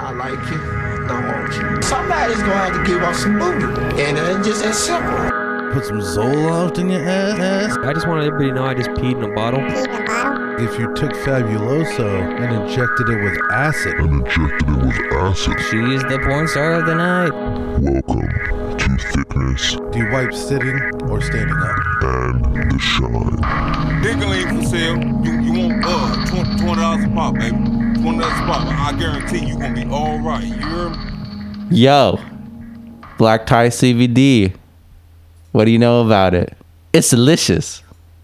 I like you, don't want you. Somebody's gonna have to give up some booty, and it's just that simple. Put some Zoloft in your ass. I just wanted everybody to know I just peed in a bottle. If you took Fabuloso and injected it with acid. She's the porn star of the night. Welcome to Thickness Do you wipe sitting or standing up? and the Shine. Nigga ain't for sale. You want $20 a pop, baby. $20 a pop. I guarantee you gonna be all right. You hear me? Yo, Black Tie CBD. What do you know about it? It's delicious.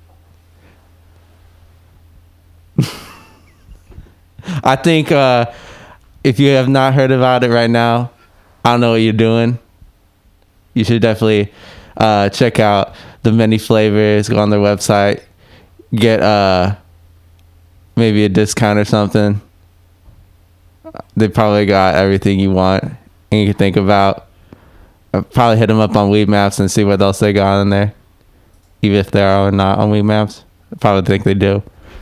I think if you have not heard about it right now, I don't know what you're doing. You should definitely check out the many flavors. Go on their website. Get maybe a discount or something. They probably got everything you want and you can think about. I'll probably hit them up on Weed Maps and see what else they got in there. Even if they are not on Weed Maps. I probably think they do.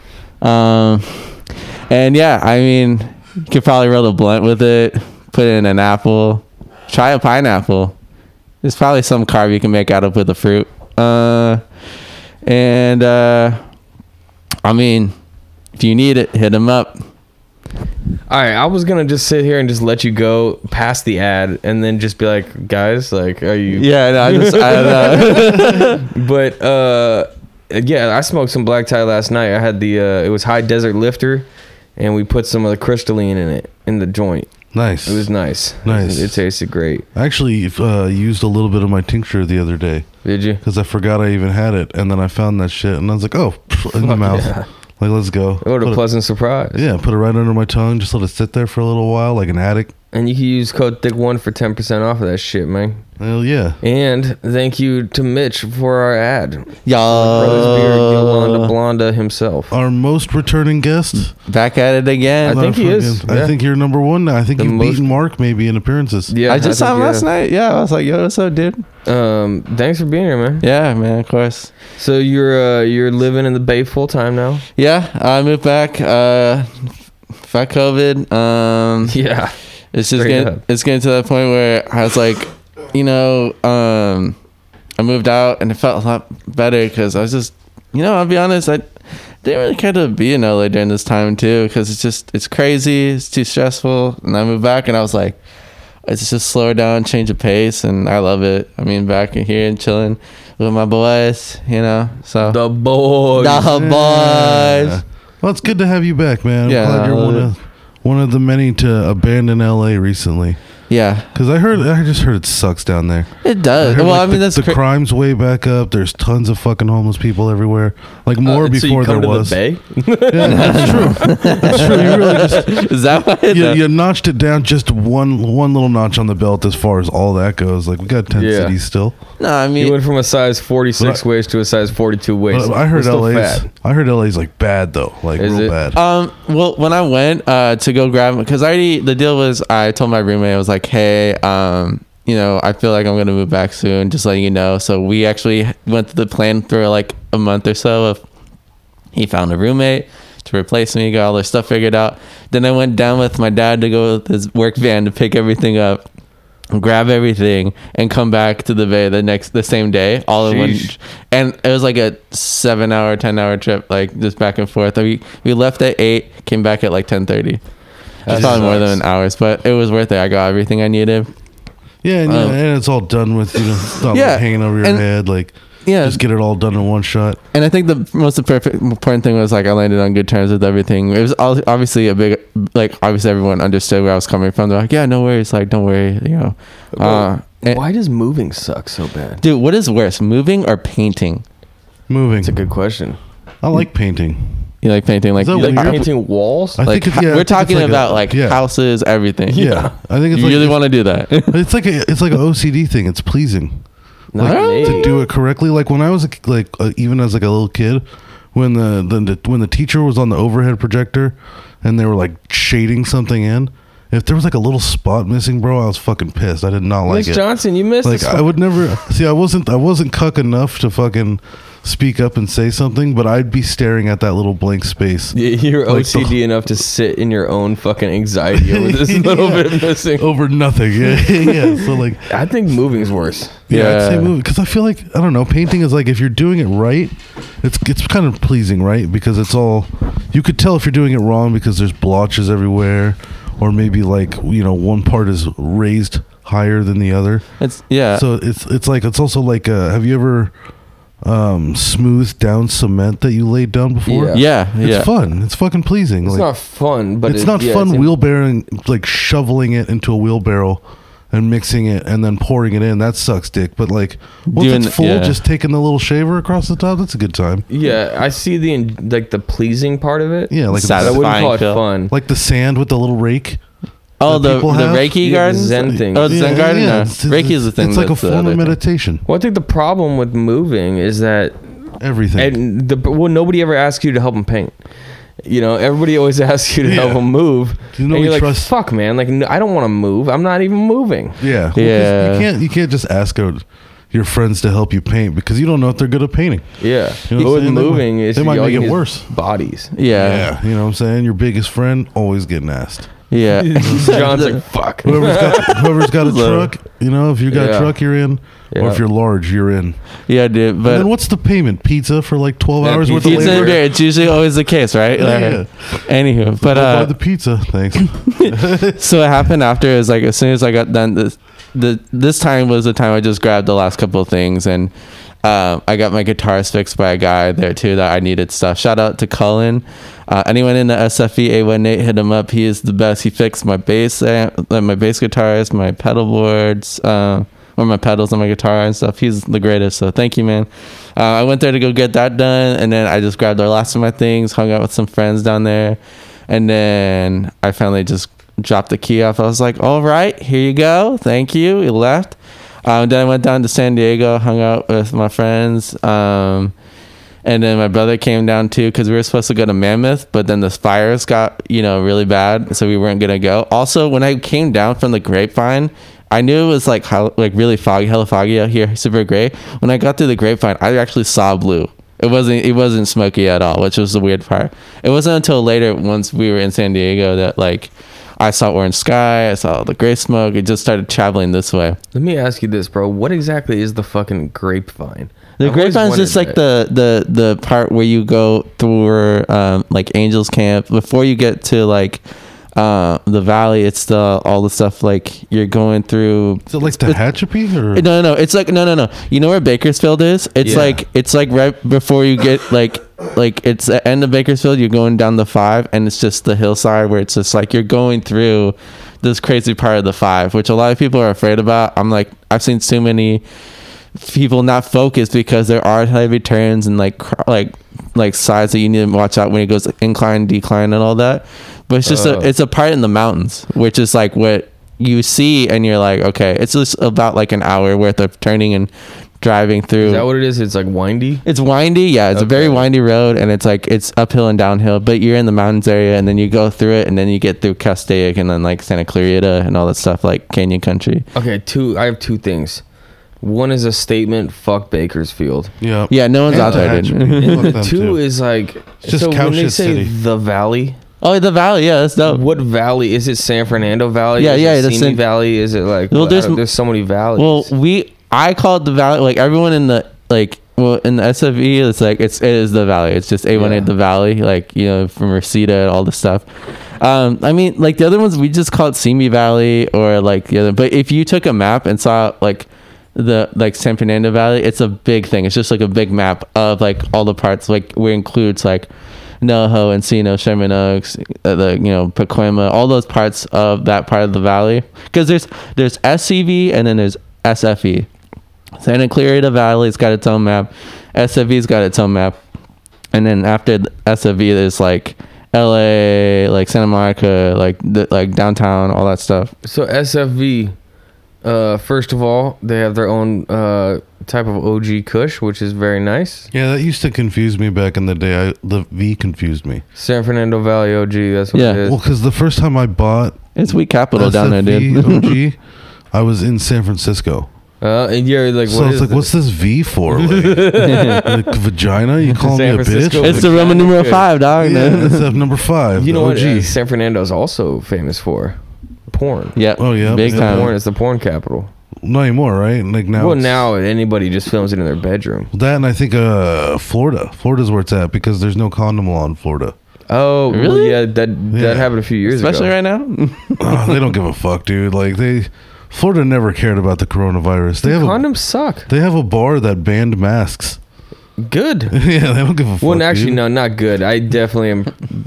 And yeah, I mean, you could probably roll a blunt with it. Put in an apple. Try a pineapple. There's probably some carb you can make out of with a fruit. I mean, if you need it, hit them up. All right, I was gonna just sit here and just let you go past the ad and then just be like, guys, like, are you? Yeah, no, But yeah, I smoked some black tie last night. I had the it was High Desert Lifter, and we put some of the crystalline in it in the joint. Nice. It was nice. Nice. It tasted great. I actually used a little bit of my tincture the other day Did you? because I forgot I even had it, and then I found that shit, and I was like, oh, in the mouth. Yeah. Like, let's go. What a Put it- pleasant surprise. Yeah, put it right under my tongue. Just let it sit there for a little while, like an addict. And you can use code THICK1 for 10% off of that shit, man. Hell yeah. And thank you to Mitch for our ad. Brothers Beer, Y'all. Yolanda Blonda himself. Our most returning guest. Back at it again. I think he is. I Yeah. think you're number one now. I think The you've most- beaten Mark maybe in appearances. Yeah, I just saw him think, last night. Yeah, I was like, yo, what's up, dude? Thanks for being here, man. Yeah, man, of course. So you're living in the Bay full time now? Yeah, I moved back. Fuck COVID. Yeah. It's just Straight getting, up. it's getting to that point where I was like, you know, I moved out and it felt a lot better because I was just, you know, I'll be honest, I didn't really care to be in LA during this time too because it's crazy, it's too stressful. And I moved back and I was like, it's just slower down, change of pace, and I love it. I mean, back in here and chilling with my boys, you know, so. The boys. The boys. Well, it's good to have you back, man. I'm Yeah, glad I you're love one of the many to abandon LA recently. Yeah, Because I just heard it sucks down there. it does. heard, Well, like, I mean, that's the cra- crime's way back up. There's tons of fucking homeless people everywhere. Like more So you before come there to was. the Bay? Yeah, that's true. That's true. You really just Is that why? you notched it down just one little notch on the belt as far as all that goes. Like we got 10 Yeah. cities still. No, I You mean, went from a size 46 But waist to a size 42 waist. But I heard We're still LA's like bad though. Like Is real it? bad. well, when I went to go grab, because the deal was, I told my roommate, I was like, hey, you know, I feel like I'm gonna move back soon, just letting you know. So we actually went to the plan for like a month or so of, he found a roommate to replace me, got all their stuff figured out. Then I went down with my dad to go with his work van to pick everything up, grab everything, and come back to the Bay the same day, all in one. Sheesh. And it was like a 7-hour, 10-hour trip, like just back and forth. We left at 8, came back at like 10:30. It's probably more than hours, but it was worth it. I got everything I needed. Yeah, and it's all done with, you know, it's not Yeah, like hanging over your and- head. Like, Yeah, just get it all done in one shot. and I think the most important thing was like I landed on good terms with everything. It was obviously a big, like obviously everyone understood where I was coming from. They're like, yeah, no worries, like don't worry, you know. And- Why does moving suck so bad? dude, what is worse, moving or painting? Moving. That's a good question. I like painting. You like painting, like Is that you like, weird? Painting walls? I like think it's, yeah, I we're think it's talking like about like yeah. houses, everything. Yeah, I think it's You like really want to do that? it's like an OCD thing. It's pleasing. Not Like, me. to do it correctly. Like when I was even as like a little kid, when the teacher was on the overhead projector and they were like shading something in, if there was like a little spot missing, bro, I was fucking pissed. I did not like Miss it. Johnson, you missed Like this I would never see. I wasn't cuck enough to fucking speak up and say something, but I'd be staring at that little blank space. You're Like OCD enough to sit in your own fucking anxiety over this little Yeah. bit missing. Over nothing. Yeah, yeah. So like, I think moving's worse. yeah, I'd say Yeah. moving, because I feel like, I don't know, painting is like, if you're doing it right, it's kind of pleasing, right? Because it's all, you could tell if you're doing it wrong because there's blotches everywhere, or maybe like, you know, one part is raised higher than the other. It's yeah. So it's like, it's also like, have you ever smoothed down cement that you laid down before? Yeah. yeah. It's fun. It's fucking pleasing. It's like, not fun, but it's not yeah, fun it's wheelbarrowing, like shoveling it into a wheelbarrow and mixing it and then pouring it in. That sucks dick. But like, once Doing- it's full, yeah. just taking the little shaver across the top, that's a good time. Yeah, I see the pleasing part of it. Yeah, like But I wouldn't call it Satisfying feel. fun. like the sand with the little rake. Oh, that the people have? Reiki Yeah, garden. the Zen thing. Oh, the Zen garden. No. It's- Reiki is the thing. It's like a that's the form other of thing. meditation. Well, I think the problem with moving is that Everything. nobody ever asks you to help them paint. You know, everybody always asks you to help Yeah. them move. You know, and we you're like, trust- fuck, man. Like, I don't want to move. I'm not even moving. Yeah. Well, 'cause Yeah. You can't just ask your friends to help you paint because you don't know if they're good at painting. Yeah. You know But what with I'm saying? moving, They is might all make you it need is worse. Bodies. Yeah. You know what I'm saying? Your biggest friend always getting asked. Yeah. John's like, fuck. Whoever's got a truck, you know, if you got Yeah. a truck, you're in. Or Yeah. if you're large, you're in. Yeah, dude. And But then what's the payment? Pizza for like 12 Yeah, hours worth of pizza and labor? beer. It's usually always the case, right? Yeah, Like, yeah. Anywho, but I'll buy the pizza. Thanks. so what happened after is like as soon as I got done, this time was the time I just grabbed the last couple of things and I got my guitars fixed by a guy there too that I needed stuff. Shout out to Cullen. Anyone in the SFE A18, hit him up. He is the best. He fixed my bass my bass guitars, my pedal boards, or my pedals on my guitar and stuff. He's the greatest. So thank you, man. I went there to go get that done, and then I just grabbed the last of my things, hung out with some friends down there, and then I finally just dropped the key off. I was like, all right, here you go. Thank you. We left. Then I went down to San Diego, hung out with my friends. And then my brother came down too because we were supposed to go to Mammoth, but then the fires got, really bad. So we weren't going to go. Also, when I came down from the Grapevine, I knew it was like really foggy, hella foggy out here, super gray. When I got through the Grapevine, I actually saw blue. It wasn't smoky at all, which was the weird part. It wasn't until later, once we were in San Diego, that like I saw orange sky, I saw the gray smoke. It just started traveling this way. Let me ask you this, bro. What exactly is the fucking grapevine? The I've always Grapevine is just like wondered the part where you go through like Angels Camp before you get to like the valley. It's all the stuff like you're going through. Is it like the Tehachapi? Or? No. It's like no. You know where Bakersfield is? It's Yeah. like right before you get like it's the end of Bakersfield. You're going down the 5, and it's just the hillside where it's just like you're going through this crazy part of the 5, which a lot of people are afraid about. I'm like, I've seen too many people not focused because there are heavy turns and like sides that you need to watch out when it goes incline, decline, and all that. But it's just it's a part in the mountains, which is like what you see, and you're like, okay, it's just about like an hour worth of turning and driving through. Is that what it is? It's like windy? It's windy, yeah. It's a very Okay. windy road, and it's like it's uphill and downhill. But you're in the mountains area, and then you go through it, and then you get through Castaic and then like Santa Clarita and all that stuff, like Canyon Country. Okay, I have two things. One is a statement, fuck Bakersfield. Yeah. Yeah, no one's And out there, dude. Tehachapi. And Fuck the them, two too. is like, It's just so cow when they shit say city. the valley, Oh, the valley, yeah, that's dope. what valley? Is it San Fernando Valley? Yeah, is yeah, it that's Simi in- Valley? Is it like, Well, there's so many valleys. Well, I call it the valley. Like everyone in the in the SFE, it's like it is the valley. It's just A18 Yeah. the valley. Like from Reseda and all the stuff. I mean, like the other ones, we just call it Simi Valley or like the other. But if you took a map and saw like the San Fernando Valley, it's a big thing. It's just like a big map of like all the parts, like where it includes like NoHo, Encino, Sherman Oaks, Pacoima, all those parts of that part of the valley. Because there's SCV and then there's SFE. Santa Clarita Valley's got its own map. SFV's got its own map. And then after the SFV, there's like LA, like Santa Monica, like downtown, all that stuff. So SFV, first of all, they have their own type of OG Kush, which is very nice. Yeah, that used to confuse me back in the day. The V confused me. San Fernando Valley OG, that's what Yeah. it is. Well, because the first time I bought It's weak capital down there, SFV dude. OG, I was in San Francisco. And you're like, So it's like, what's this V for? Like vagina? You call me San a Francisco bitch? It's the Roman numeral 5, dog. Yeah, man. that's number 5. You know what? OG. San Fernando's also famous for porn. Yeah. Oh, yeah. Big Yeah. time. Porn is the porn capital. Not anymore, right? Like now. Well, it's- now anybody just films it in their bedroom. that, and I think Florida. Florida's where it's at because there's no condom law in Florida. Oh, well, Really? yeah, that happened a few years Especially ago. right now. Oh, they don't give a fuck, dude. Like Florida never cared about the coronavirus. They have Condoms suck. they have a bar that banned masks. Good. Yeah, they don't give a fuck. Well, actually, dude. no, not good. I definitely am.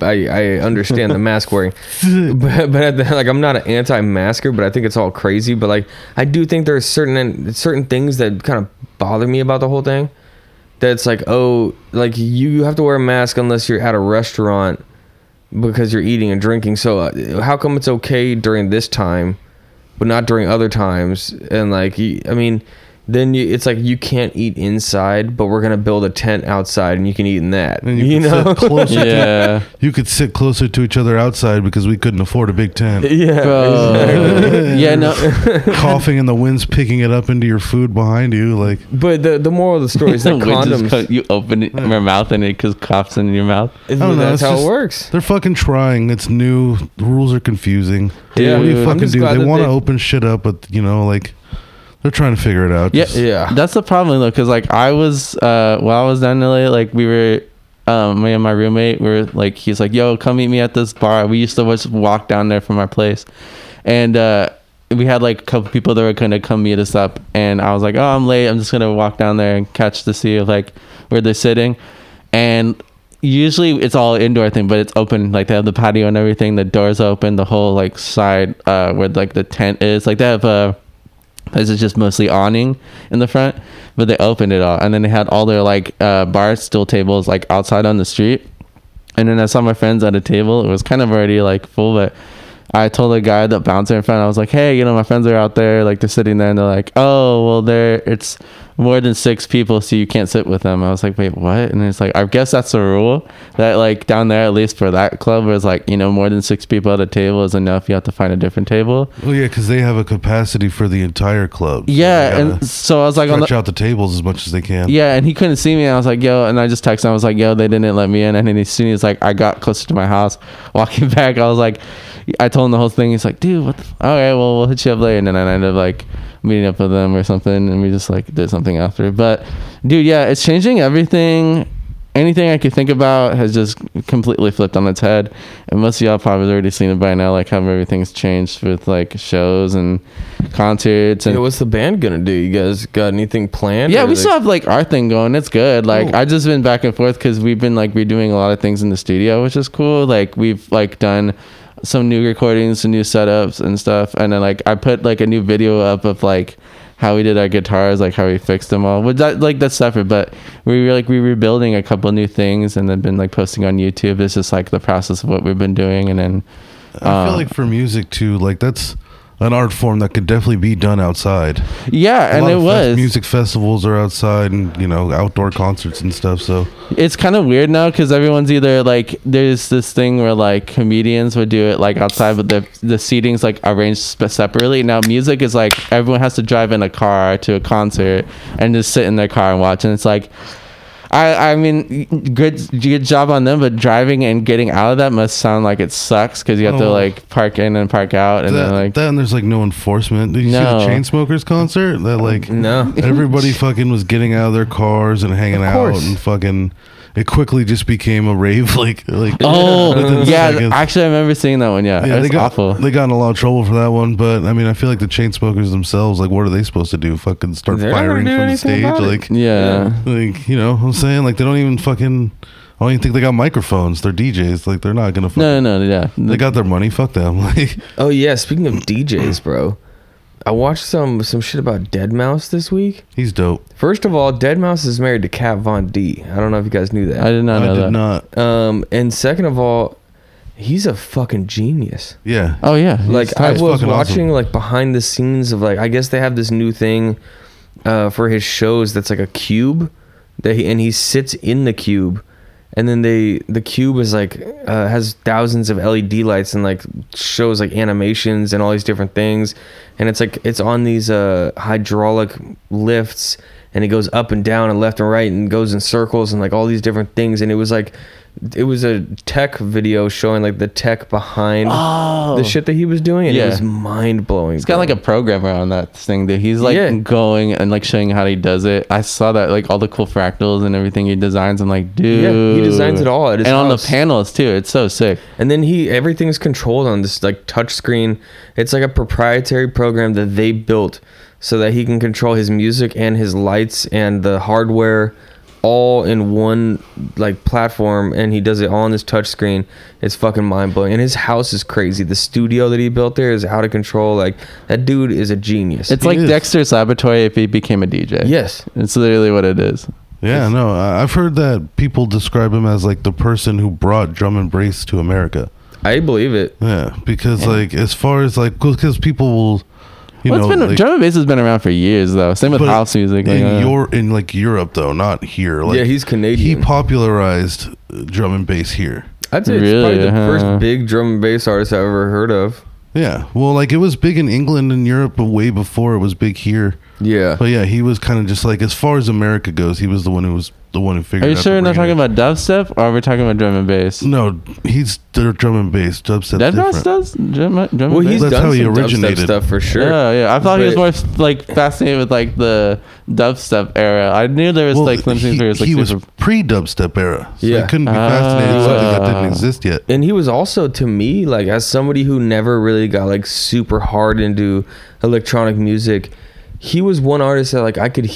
I understand the mask wearing, but like I'm not an anti-masker, but I think it's all crazy. But like I do think there are certain things that kind of bother me about the whole thing. That's like, oh, like you have to wear a mask unless you're at a restaurant because you're eating and drinking. So how come it's okay during this time, but not during other times? And like, I mean. Then it's like you can't eat inside, but we're gonna build a tent outside, and you can eat in that. And You could know? sit closer Yeah. you could sit closer to each other outside because we couldn't afford a big tent. Yeah. Bro. Yeah, no. Coughing and the wind's picking it up into your food behind you. Like, But the moral of the story is that Wind just condoms. you open it in your mouth and it just coughs in your mouth. I don't know. That's it's how just- it works. They're fucking trying. It's new. The rules are confusing. Yeah, What do you I'm fucking just do? glad They that want to they- open shit up, but like they're trying to figure it out. Yeah, Just- Yeah. That's the problem though, because like I was while I was down in LA, like we were me and my roommate were like, he's like, yo, come meet me at this bar. We used to just walk down there from our place, and we had like a couple people that were gonna come meet us up, and I was like, oh, I'm late, I'm just gonna walk down there and catch the sea of like where they're sitting. And usually it's all indoor thing, but it's open, like they have the patio and everything, the doors open, the whole like side where like the tent is, like they have this is just mostly awning in the front, but they opened it all, and then they had all their like bar stool tables like outside on the street. And then I saw my friends at a table. It was kind of already like full, but I told the guy, the bouncer in front, I was like, hey, my friends are out there, like they're sitting there, and they're like, oh, well, it's more than 6 people, so you can't sit with them. I was like, wait, what? And it's like, I guess that's the rule, that like down there, at least for that club, where it's like, more than 6 people at a table is enough. You have to find a different table. Well, yeah, because they have a capacity for the entire club. So Yeah, they gotta and so I was like, stretch out the tables as much as they can. yeah, and he couldn't see me. I was like, yo, and I just texted him. I was like, yo, they didn't let me in. And then as soon as like I got closer to my house, walking back, I was like, I told him the whole thing. He's like, dude, what the all right, well, we'll hit you up later. And then I ended up like meeting up with them or something, and we just like did something after. But dude, yeah, it's changing everything. Anything I could think about has just completely flipped on its head. And most of y'all probably already seen it by now, like how everything's changed with like shows and concerts. And What's the band gonna do? You guys got anything planned? yeah, Or we they- still have like our thing going. It's good. Like Cool. I just been back and forth because we've been like redoing a lot of things in the studio, which is cool. Like we've like done some new recordings, some new setups and stuff. And then like I put like a new video up of like how we did our guitars, like how we fixed them all. But that's separate. But we were rebuilding a couple new things and then been like posting on YouTube. It's just like the process of what we've been doing. And then I feel like for music too, like that's an art form that could definitely be done outside. yeah, A and lot it of was music festivals are outside, and outdoor concerts and stuff. So it's kind of weird now because everyone's either like there's this thing where like comedians would do it like outside, but the seating's like arranged separately. Now music is like everyone has to drive in a car to a concert and just sit in their car and watch, and it's like I mean good job on them, but driving and getting out of that must sound like it sucks because you have to Oh. like park in and park out, and then like then there's like no enforcement. Did you No. see the Chainsmokers concert? That like No. everybody fucking was getting out of their cars and hanging out course. and fucking. It quickly just became a rave. Like oh within yeah, seconds. actually I remember seeing that one. Yeah, Yeah, it's awful. They got in a lot of trouble for that one, but I mean, I feel like the Chainsmokers themselves, like, what are they supposed to do? Fucking start They're not gonna firing do from the anything stage? about it. Like, Yeah. like what I'm saying, like, they don't even fucking. I don't even think they got microphones. They're DJs. Like, they're not gonna. Fucking, No, yeah. They got their money. Fuck them. Like, Oh yeah, speaking of DJs, bro, I watched some shit about Deadmau5 this week. he's dope. First of all, Deadmau5 is married to Kat Von D. I don't know if you guys knew that. I did not know I that. did not. And second of all, he's a fucking genius. Yeah. Oh yeah, he's Like I tight. was fucking watching awesome. like behind the scenes of like I guess they have this new thing for his shows that's like a cube and he sits in the cube and then the cube is like has thousands of LED lights and like shows like animations and all these different things, and it's like it's on these hydraulic lifts, and it goes up and down and left and right and goes in circles and like all these different things, and it was a tech video showing like the tech behind the shit that he was doing, and it was mind blowing. It's got like a programmer on that thing that he's like going and like showing how he does it. I saw that, like all the cool fractals and everything he designs. I'm like, dude, he designs it all at his and house. on the panels too. It's so sick. And then everything's controlled on this like touch screen. It's like a proprietary program that they built so that he can control his music and his lights and the hardware all in one like platform, and he does it all on this touch screen. It's fucking mind-blowing. And his house is crazy. The studio that he built there is out of control. Like, that dude is a genius. It's like Dexter's Laboratory if he became a DJ. Yes, it's literally what it is. Yeah, no, I've heard that people describe him as like the person who brought drum and bass to America. I believe it. Yeah, because like as far as like, because people will, like, drum and bass has been around for years though. Same with house music. In like Europe though, not here. Like, yeah, he's Canadian. He popularized drum and bass here. I'd say it's probably the first big drum and bass artist I've ever heard of. Yeah, well, like it was big in England and Europe, but way before it was big here. Yeah, but yeah, he was kind of just like, as far as America goes, he was the one who figured. Are you sure we're not talking about dubstep, or are we talking about drum and bass? No, he's drum and bass. Dubstep. Deadmau5 does drum and bass. He's done how he originated stuff for sure. Yeah. I thought he was more like fascinated with like the dubstep era. I knew there was like something. He was pre-dubstep era, so he couldn't be fascinated with something that didn't exist yet. And he was also, to me, like as somebody who never really got like super hard into electronic music, he was one artist that like I could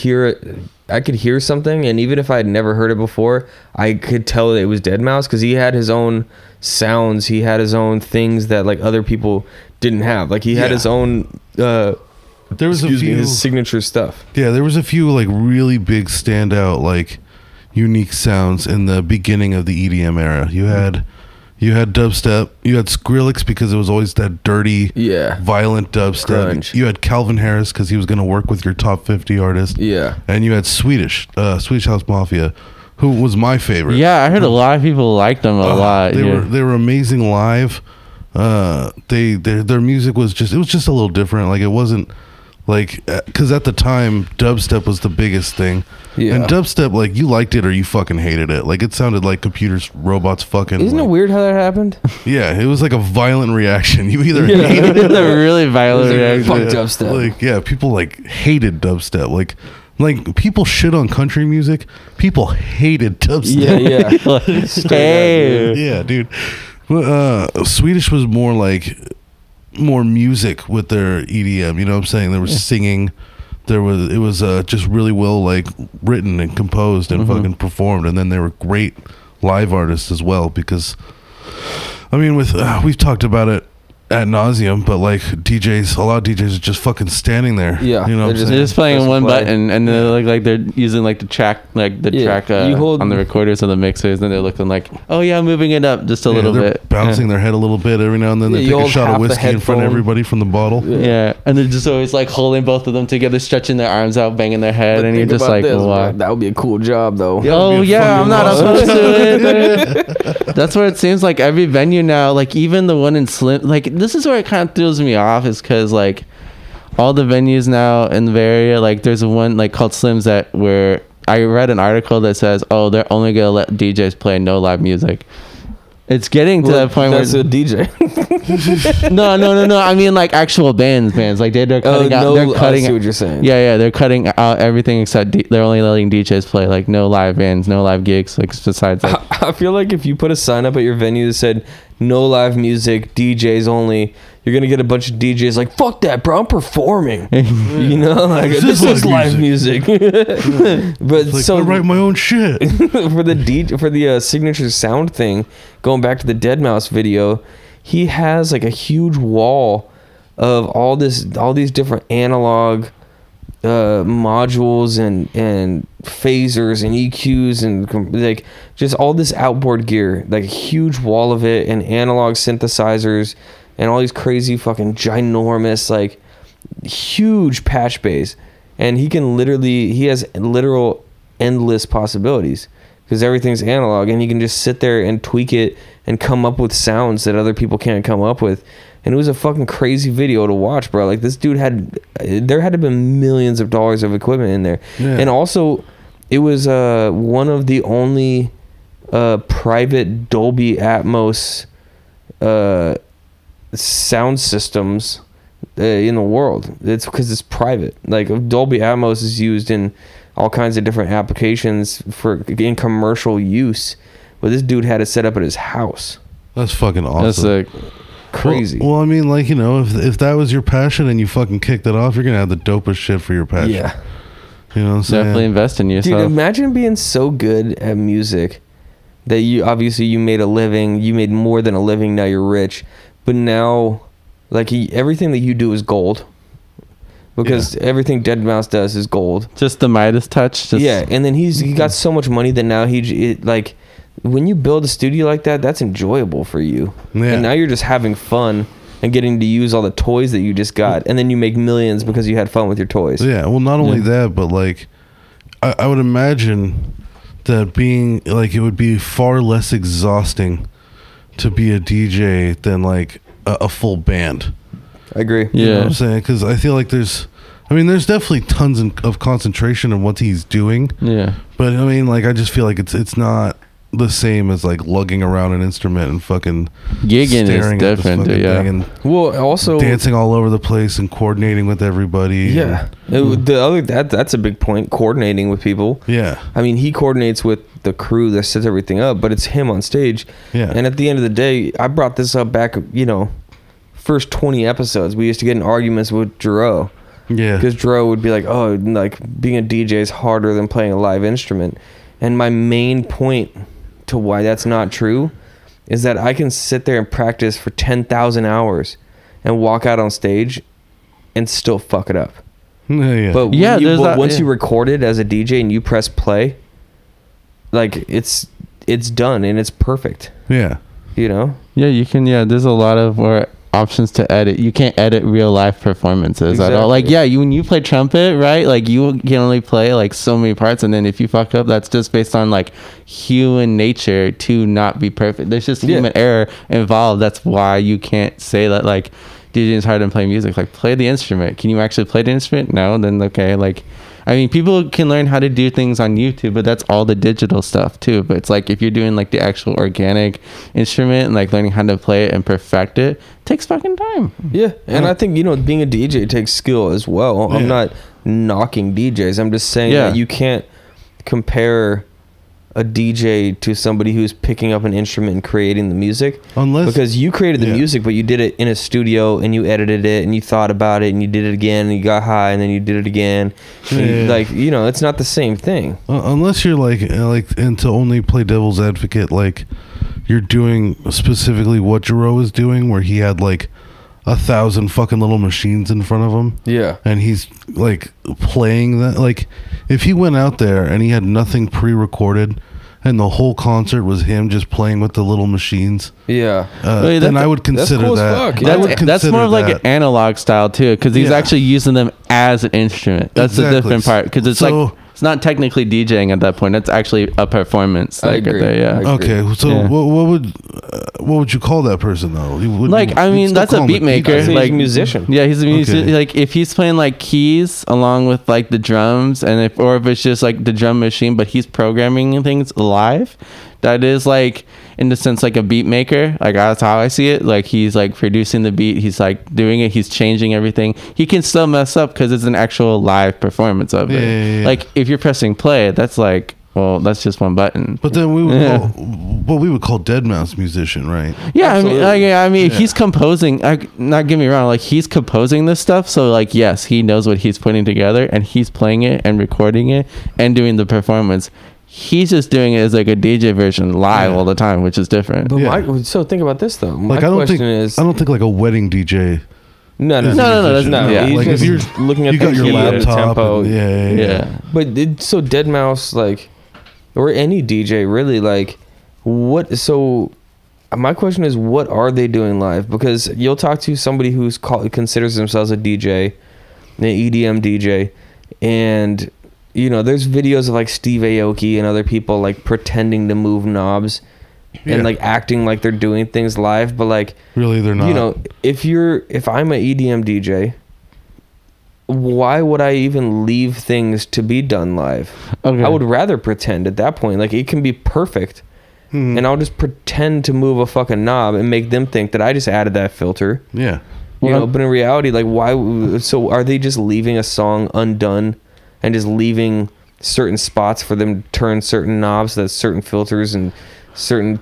hear something, and even if I had never heard it before, I could tell that it was Deadmau5 because he had his own sounds, he had his own things that like other people didn't have. Like he had his own there was his signature stuff. Yeah, there was a few like really big standout like unique sounds in the beginning of the EDM era. You had dubstep, you had Skrillex because it was always that dirty, violent dubstep. Grunge. You had Calvin Harris because he was going to work with your top 50 artists. Yeah. And you had Swedish House Mafia, who was my favorite. Yeah, I heard a lot of people liked them a lot. They were amazing live. Their music was just a little different. Like it wasn't like, because at the time dubstep was the biggest thing. Yeah. And dubstep, like, you liked it or you fucking hated it. Like, it sounded like robots fucking. Isn't it weird how that happened? Yeah, it was like a violent reaction. You either hated it, a really violent reaction. Fuck dubstep. Like, yeah, people like hated dubstep. Like people shit on country music. People hated dubstep. Yeah. Yeah, dude. Swedish was more music with their EDM. You know what I'm saying? There was singing. It was just really well like written and composed and fucking performed, and then they were great live artists as well. Because I mean, we've talked about it ad nauseum, but like a lot of DJs are just fucking standing there. Yeah, you know, they're just playing one button, and they're like they're using like the track on the recorders of the mixers, and they're looking like, oh yeah, I'm moving it up just a little bit, bouncing their head a little bit every now and then. They take a shot of whiskey in front of everybody from the bottle. Yeah, and they're just always like holding both of them together, stretching their arms out, banging their head, and you're just like, wow, that would be a cool job though. Oh yeah, I'm not opposed to it. That's where it seems like every venue now, like even the one in Slim, like this is where it kind of throws me off, is because like all the venues now in the Bay Area, like there's one like called Slim's where I read an article that says, oh, they're only gonna let DJs play no live music. It's getting to that point that's where a DJ. No. I mean like actual bands. Like they're cutting out. They're cutting. I see what you're saying. Yeah. They're cutting out everything except they're only letting DJs play. Like no live bands, no live gigs. Like besides. Like, I feel like if you put a sign up at your venue that said no live music, DJs only, you're gonna get a bunch of DJs like, fuck that, bro, I'm performing. You know, like this is live music. But like, so I write my own shit. for the signature sound thing, going back to the Deadmau5 video, he has like a huge wall of all these different analog modules and phasers and EQs and like just all this outboard gear, like a huge wall of it, and analog synthesizers and all these crazy fucking ginormous like huge patch bays, and he has literal endless possibilities. because everything's analog, and you can just sit there and tweak it and come up with sounds that other people can't come up with. And it was a fucking crazy video to watch, bro. Like, this dude there had to be millions of dollars of equipment in there. Yeah. And also, it was one of the only private Dolby Atmos sound systems in the world. It's because it's private. Like, Dolby Atmos is used in all kinds of different applications in commercial use, but this dude had it set up at his house. That's fucking awesome. That's sick. Crazy. Well, I mean, like, you know, if that was your passion and you fucking kicked it off, you're gonna have the dopest shit for your passion. Yeah. You know what I'm saying? Definitely invest in Dude, yourself. imagine being so good at music that you made a living, you made more than a living, now you're rich, but now, like, everything that you do is gold, because everything Deadmau5 does is gold. Just the Midas touch. Yeah, and then he got so much money that now like, when you build a studio like that, that's enjoyable for you. Yeah. And now you're just having fun and getting to use all the toys that you just got, and then you make millions because you had fun with your toys. Yeah, well, not only that, but like, I would imagine that being like, it would be far less exhausting to be a DJ than like a full band. I agree. Yeah. You know what I'm saying? Because I feel like there's definitely tons of concentration in what he's doing. Yeah. But I mean, like, I just feel like it's not the same as like lugging around an instrument and fucking Gigging is staring at this different, fucking yeah. thing and Well, also dancing all over the place and coordinating with everybody. Yeah, that's a big point. Coordinating with people. Yeah. I mean, he coordinates with the crew that sets everything up, but it's him on stage. Yeah. And at the end of the day, I brought this up back, first 20 episodes. We used to get in arguments with Dro, Yeah. because Dro would be like, "Oh, like, being a DJ is harder than playing a live instrument." And my main point to why that's not true is that I can sit there and practice for 10,000 hours and walk out on stage and still fuck it up. Yeah. But Yeah, there's that- once yeah. you record it as a DJ and you press play, like, it's done and it's perfect. yeah. Yeah, you can. Yeah, there's a lot of more options to edit. You can't edit real life performances at all. Like, Exactly. when you play trumpet, right? Like, you can only play like so many parts, and then if you fuck up, that's just based on like human nature to not be perfect. There's just human error involved. That's why you can't say that like DJing is harder than playing music. Like, play the instrument. Can you actually play the instrument? No, then okay. Like, I mean, people can learn how to do things on YouTube, but that's all the digital stuff too. But it's like, if you're doing like the actual organic instrument and like learning how to play it and perfect it, takes fucking time. Yeah, and I think, being a DJ takes skill as well. I'm not knocking DJs. I'm just saying that you can't compare a DJ to somebody who's picking up an instrument and creating the music, because you created the music, but you did it in a studio and you edited it and you thought about it and you did it again and you got high and then you did it again. Like, it's not the same thing. Unless you're like, and to only play devil's advocate, like, you're doing specifically what Jero was doing, where he had like 1,000 fucking little machines in front of him. Yeah. And he's like playing that. Like, if he went out there and he had nothing pre-recorded and the whole concert was him just playing with the little machines, Yeah. then I would consider cool as that. fuck, yeah. I would That's consider more of like that. an analog style too, because he's Yeah. actually using them as an instrument. That's the Exactly. different part, because it's So- like, it's not technically DJing at that point. That's actually a performance. I Like, agree. there, yeah. I agree. Okay, so Yeah. what would you call that person though? You wouldn't- Like, I you'd mean, still that's a call him beat maker. He's a Like, musician. Yeah, he's a musician. Okay. Like, if he's playing like keys along with like the drums, and if it's just like the drum machine, but he's programming things live, that is like, in the sense, like a beat maker. Like, that's how I see it. Like, he's like producing the beat, he's like doing it, he's changing everything. He can still mess up because it's an actual live performance of it. Yeah. Like, if you're pressing play, that's like, well, that's just one button. But then we would call Deadmau5 musician, right? Yeah, Absolutely. I mean, he's composing. Not get me wrong, like, he's composing this stuff. So, like, yes, he knows what he's putting together, and he's playing it and recording it and doing the performance. He's just doing it as like a DJ version live all the time, which is different. But Yeah. so think about this though. My Like, I question is, don't think like a wedding DJ. no, that's no. He's Like, if just you're looking at you got the your key, the laptop, tempo. and- Yeah. But so Deadmau5, like, or any DJ really, like, what? So my question is, what are they doing live? Because you'll talk to somebody who's considers themselves a DJ, an EDM DJ, and there's videos of like Steve Aoki and other people like pretending to move knobs Yeah. and like acting like they're doing things live, but like Really, they're not. if I'm an EDM DJ, why would I even leave things to be done live? Okay. I would rather pretend at that point. Like, it can be perfect. Hmm. And I'll just pretend to move a fucking knob and make them think that I just added that filter. Yeah. But in reality, like, why? So are they just leaving a song undone and just leaving certain spots for them to turn certain knobs, that certain filters and certain,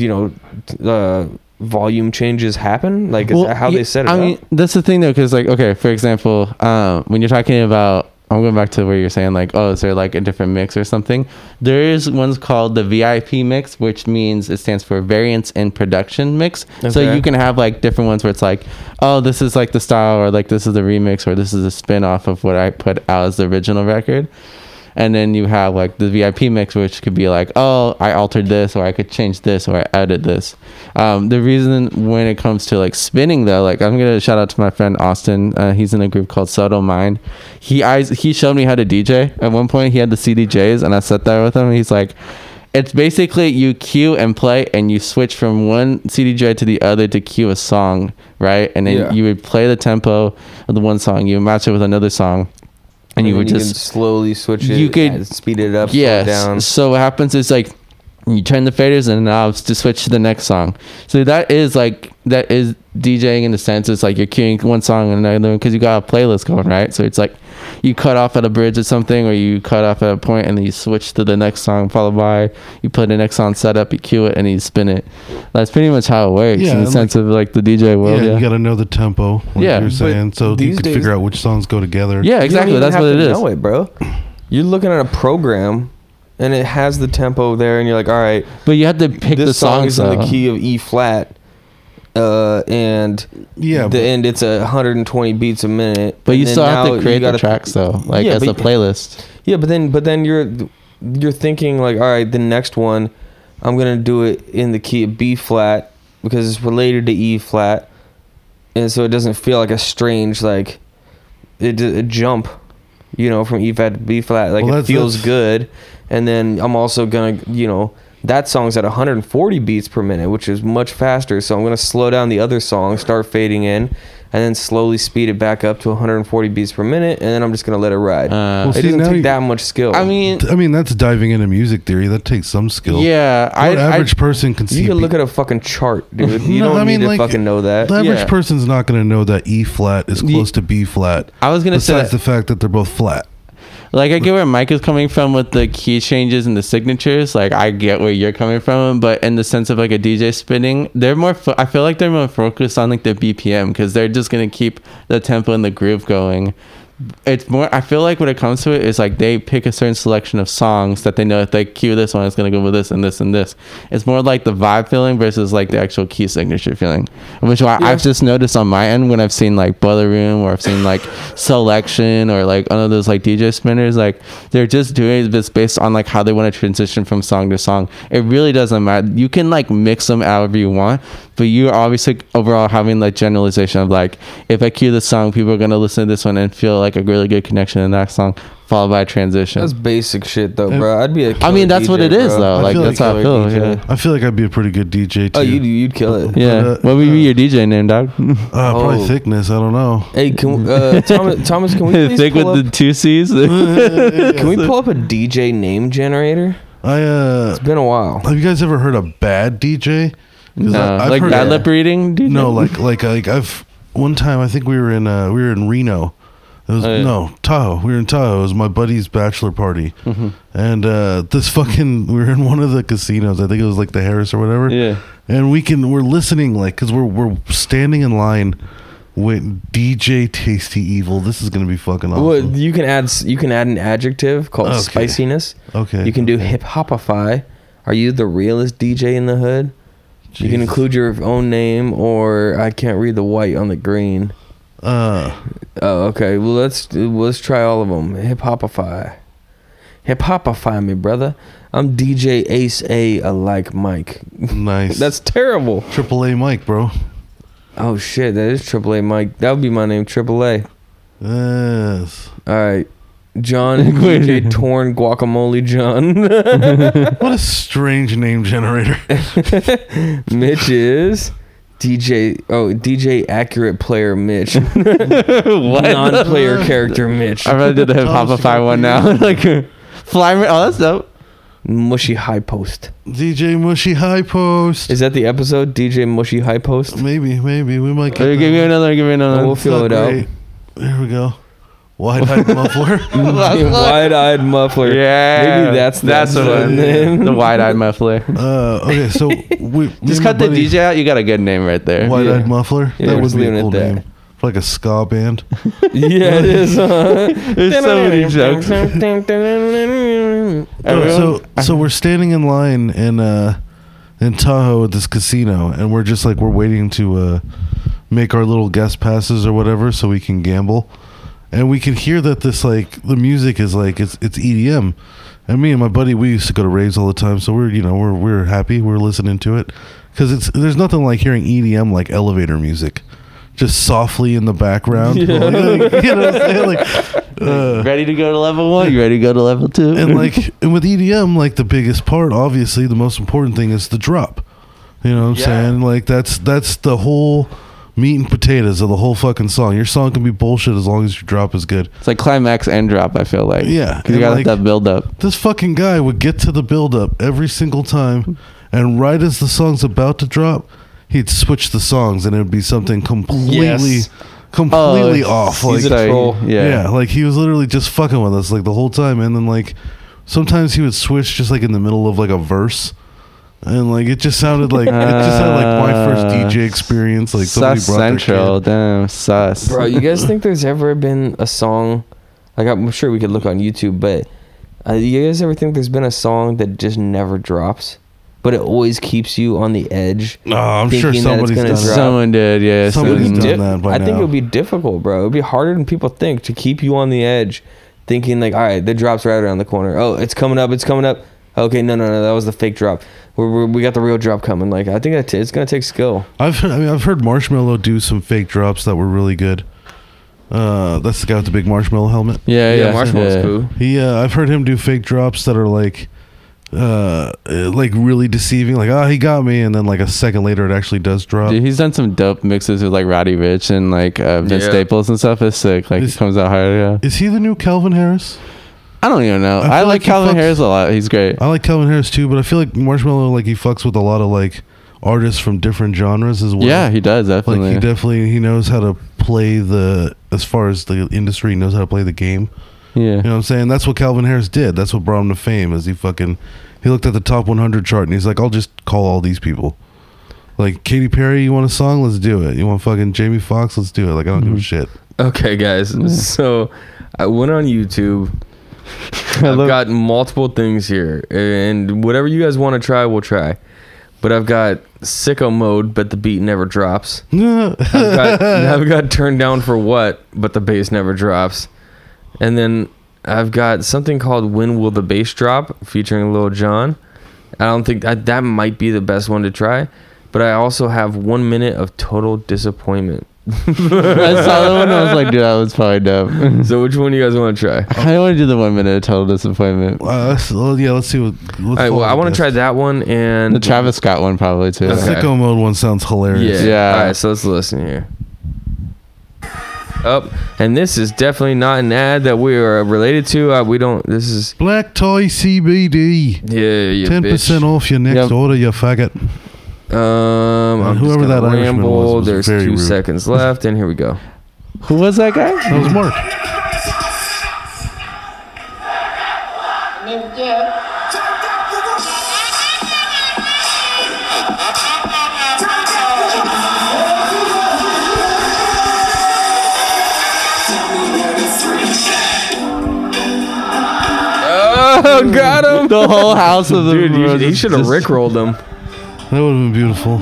volume changes happen? Like, is that how they set it up? I mean, that's the thing though, because like, okay, for example, when you're talking about, I'm going back to where you're saying like, oh, is there like a different mix or something? There is one's called the VIP mix, which means it stands for variance in production mix. So Okay. you can have like different ones where it's like, oh, this is like the style, or like this is the remix, or this is a spin off of what I put out as the original record. And then you have like the VIP mix, which could be like, oh, I altered this, or I could change this, or I added this. The reason when it comes to like spinning though, like I'm gonna shout out to my friend Austin. He's in a group called Subtle Mind. He showed me how to DJ. At one point, he had the CDJs, and I sat there with him. And he's like, it's basically you cue and play, and you switch from one CDJ to the other to cue a song, right? And then you would play the tempo of the one song, you would match it with another song. And you would can just slowly switch it. you could speed it up, slow it down. yes. So what happens is like you turn the faders and the knobs to switch to the next song. So that is DJing in the sense. It's like you're queuing one song and another because you got a playlist going, right? So it's like you cut off at a bridge or something, or you cut off at a point and then you switch to the next song, followed by you put the next song set up, you cue it, and you spin it. That's pretty much how it works in the sense of like the DJ world. Yeah, Yeah, you got to know the tempo. Like Yeah, you're but saying, so you these could days- figure out which songs go together. yeah, exactly. You don't That's even what have it to is. know it, bro. You're looking at a program, and it has the tempo there, and you're like, all right, But you have to pick the this song songs is in the though. key of E flat, and Yeah, and it's 120 beats a minute. But and you then still have now to create you the gotta- tracks though, like Yeah, as a but- playlist. Yeah, but then you're thinking like, all right, the next one, I'm gonna do it in the key of B flat because it's related to E flat, and so it doesn't feel like a strange like a jump, from E flat to B flat. Like, Well, it feels that's- good, and then I'm also gonna, that song's at 140 beats per minute, which is much faster. So I'm gonna slow down the other song, start fading in, and then slowly speed it back up to 140 beats per minute, and then I'm just gonna let it ride. Well, It see, doesn't now take you- that much skill. I mean, that's diving into music theory. That takes some skill. yeah, What average person can see? you can look at a fucking chart, dude. You No, don't I mean, need to like, fucking know that. The average Yeah. person's not going to know that E flat is close to B flat. I was gonna say Besides that, the fact that they're both flat. like I get where Mike is coming from with the key changes and the signatures. Like I get where you're coming from, but in the sense of like a DJ spinning, they're more. I feel like they're more focused on like the BPM because they're just gonna keep the tempo and the groove going. It's more. I feel like when it comes to it, it's like they pick a certain selection of songs that they know if they cue this one, it's gonna go with this and this and this. It's more like the vibe feeling versus like the actual key signature feeling, which I've just noticed on my end when I've seen like Boiler Room or I've seen like Selection or like one of those like DJ spinners. Like they're just doing this based on like how they want to transition from song to song. It really doesn't matter. You can like mix them however you want, but you're obviously overall having like generalization of like if I cue this song, people are gonna listen to this one and feel like a really good connection in that song, followed by a transition. That's basic shit, though, bro. I'd be a I mean, killer that's what DJ, it is, bro. though. I Like feel that's like how I feel. killer DJ. Yeah. I feel like I'd be a pretty good DJ too. Oh, you'd kill it. Yeah. What would be your DJ name, dog? Probably Oh. Thickness. I don't know. Hey, Thomas, can we please Thick pull with the up, two C's. can we pull up a DJ name generator? It's been a while. Have you guys ever heard of Bad DJ? 'Cause No, I've like heard bad of- lip reading. DJ? No, like I've one time I think we were in Reno. It was Oh, yeah. no Tahoe. We were in Tahoe. It was my buddy's bachelor party, Mm-hmm. and this fucking we were in one of the casinos. I think it was like the Harris or whatever. Yeah. And we're listening like because we're standing in line with DJ Tasty Evil. This is gonna be fucking awesome. Well, you can add an adjective called Okay. spiciness. Okay. You can do hip hopify. Are you the realest DJ in the hood? You can Jesus. include your own name, or I can't read the white on the green. Oh, okay. Well, let's try all of them. Hip hopify. Hip hopify me, brother. I'm DJ Ace A like Mike. Nice. That's terrible. AAA Mike, bro. Oh shit, that is AAA Mike. That would be my name, AAA. Yes. All right. John and DJ Torn Guacamole John. What a strange name generator. Mitch is DJ Accurate Player Mitch. Non-player character Mitch. I really did the hip hopify one now. Like Flyman. Oh, that's dope. Mushy High Post. DJ Mushy High Post. Is that the episode? DJ Mushy High Post? Maybe we might get Give me another. We'll fill it out. There we go. Wide-eyed muffler. Wide-eyed muffler. Yeah, maybe that's the one. name. The wide-eyed muffler. Okay, so we Just cut the DJ out. You got a good name right there. Wide-eyed muffler. Yeah, that we're would be leaving a it cool at that. name. For like a ska band. Yeah, it is. There's so many jokes. So we're standing in line in Tahoe at this casino, and we're just like we're waiting to make our little guest passes or whatever, so we can gamble. And we can hear that this like the music is like it's EDM. And me and my buddy, we used to go to raves all the time, so we're happy we're listening to it because there's nothing like hearing EDM like elevator music, just softly in the background. Yeah. You know what I'm saying? Like, Ready to go to level 1? You ready to go to level 2? and with EDM, like the biggest part, obviously the most important thing is the drop. You know what I'm saying? Like that's the whole meat and potatoes of the whole fucking song. Your song can be bullshit as long as your drop is good. It's like climax and drop. I feel like Yeah, because you and got like- that build up. This fucking guy would get to the build up every single time, and right as the song's about to drop, he'd switch the songs, and it would be something completely off. He's Like a troll. yeah, like he was literally just fucking with us like the whole time, and then like sometimes he would switch just like in the middle of like a verse. And like it just sounded like my first DJ experience. Like somebody Sus brought their Central, kid. damn sus. Bro, you guys think there's ever been a song? Like I'm sure we could look on YouTube, but you guys ever think there's been a song that just never drops, but it always keeps you on the edge? Oh, I'm sure thinking that it's somebody's gonna done drop. that. Someone did, yeah. Somebody's someone- done that by I think now. it would be difficult, bro. It would be harder than people think to keep you on the edge, thinking like, all right, the drop's right around the corner. Oh, it's coming up. Okay, no, that was the fake drop. We got the real drop coming. Like I think it's gonna take skill. I've heard Marshmello do some fake drops that were really good. That's the guy with the big marshmallow helmet. Yeah, Marshmallow's yeah. cool. I've heard him do fake drops that are like really deceiving. Like, he got me, and then like a second later, it actually does drop. Dude, he's done some dope mixes with like Roddy Ricch and like Vince Yeah. Staples and stuff. It's sick. Like Is- it comes out hard. Yeah. Is he the new Calvin Harris? I don't even know. I feel I like like he Calvin fucks- Harris a lot. He's great. I like Calvin Harris too, but I feel like Marshmello, like he fucks with a lot of like artists from different genres as well. Yeah, he does like definitely. he knows how to play as far as the industry, he knows how to play the game. Yeah. You know what I'm saying? That's what Calvin Harris did. That's what brought him to fame. Is he looked at the top 100 chart and he's like, I'll just call all these people. Like Katy Perry, you want a song? Let's do it. You want fucking Jamie Foxx? Let's do it. Like I don't give a shit. Okay, guys. So I went on YouTube. I've got multiple things here, and whatever you guys want to try, we'll try. But I've got sicko mode, but the beat never drops. I've got turned down for what, but the bass never drops. And then I've got something called When Will the Bass Drop, featuring Lil Jon. I don't think that might be the best one to try. But I also have 1 minute of total disappointment. I saw the one. I was like, dude, that was probably dope. So which one do you guys want to try? I want to do the 1 minute of total disappointment. Let's see what. All right, well, I want to try that one and The Travis Scott one probably too. The Okay. sicko mode one sounds hilarious. Yeah. All right, so let's listen here. Oh, and this is definitely not an ad that we are related to. We don't. This is Black Toy CBD. yeah, you 10% bitch. off your next Yep. order, you faggot. I'm whoever just that gonna Irishman ramble. was There's very 2 rude. seconds left, and here we go. Who was that guy? That was Mark. Oh, got him! The whole house of the Dude, he should have rickrolled him. That would have been beautiful.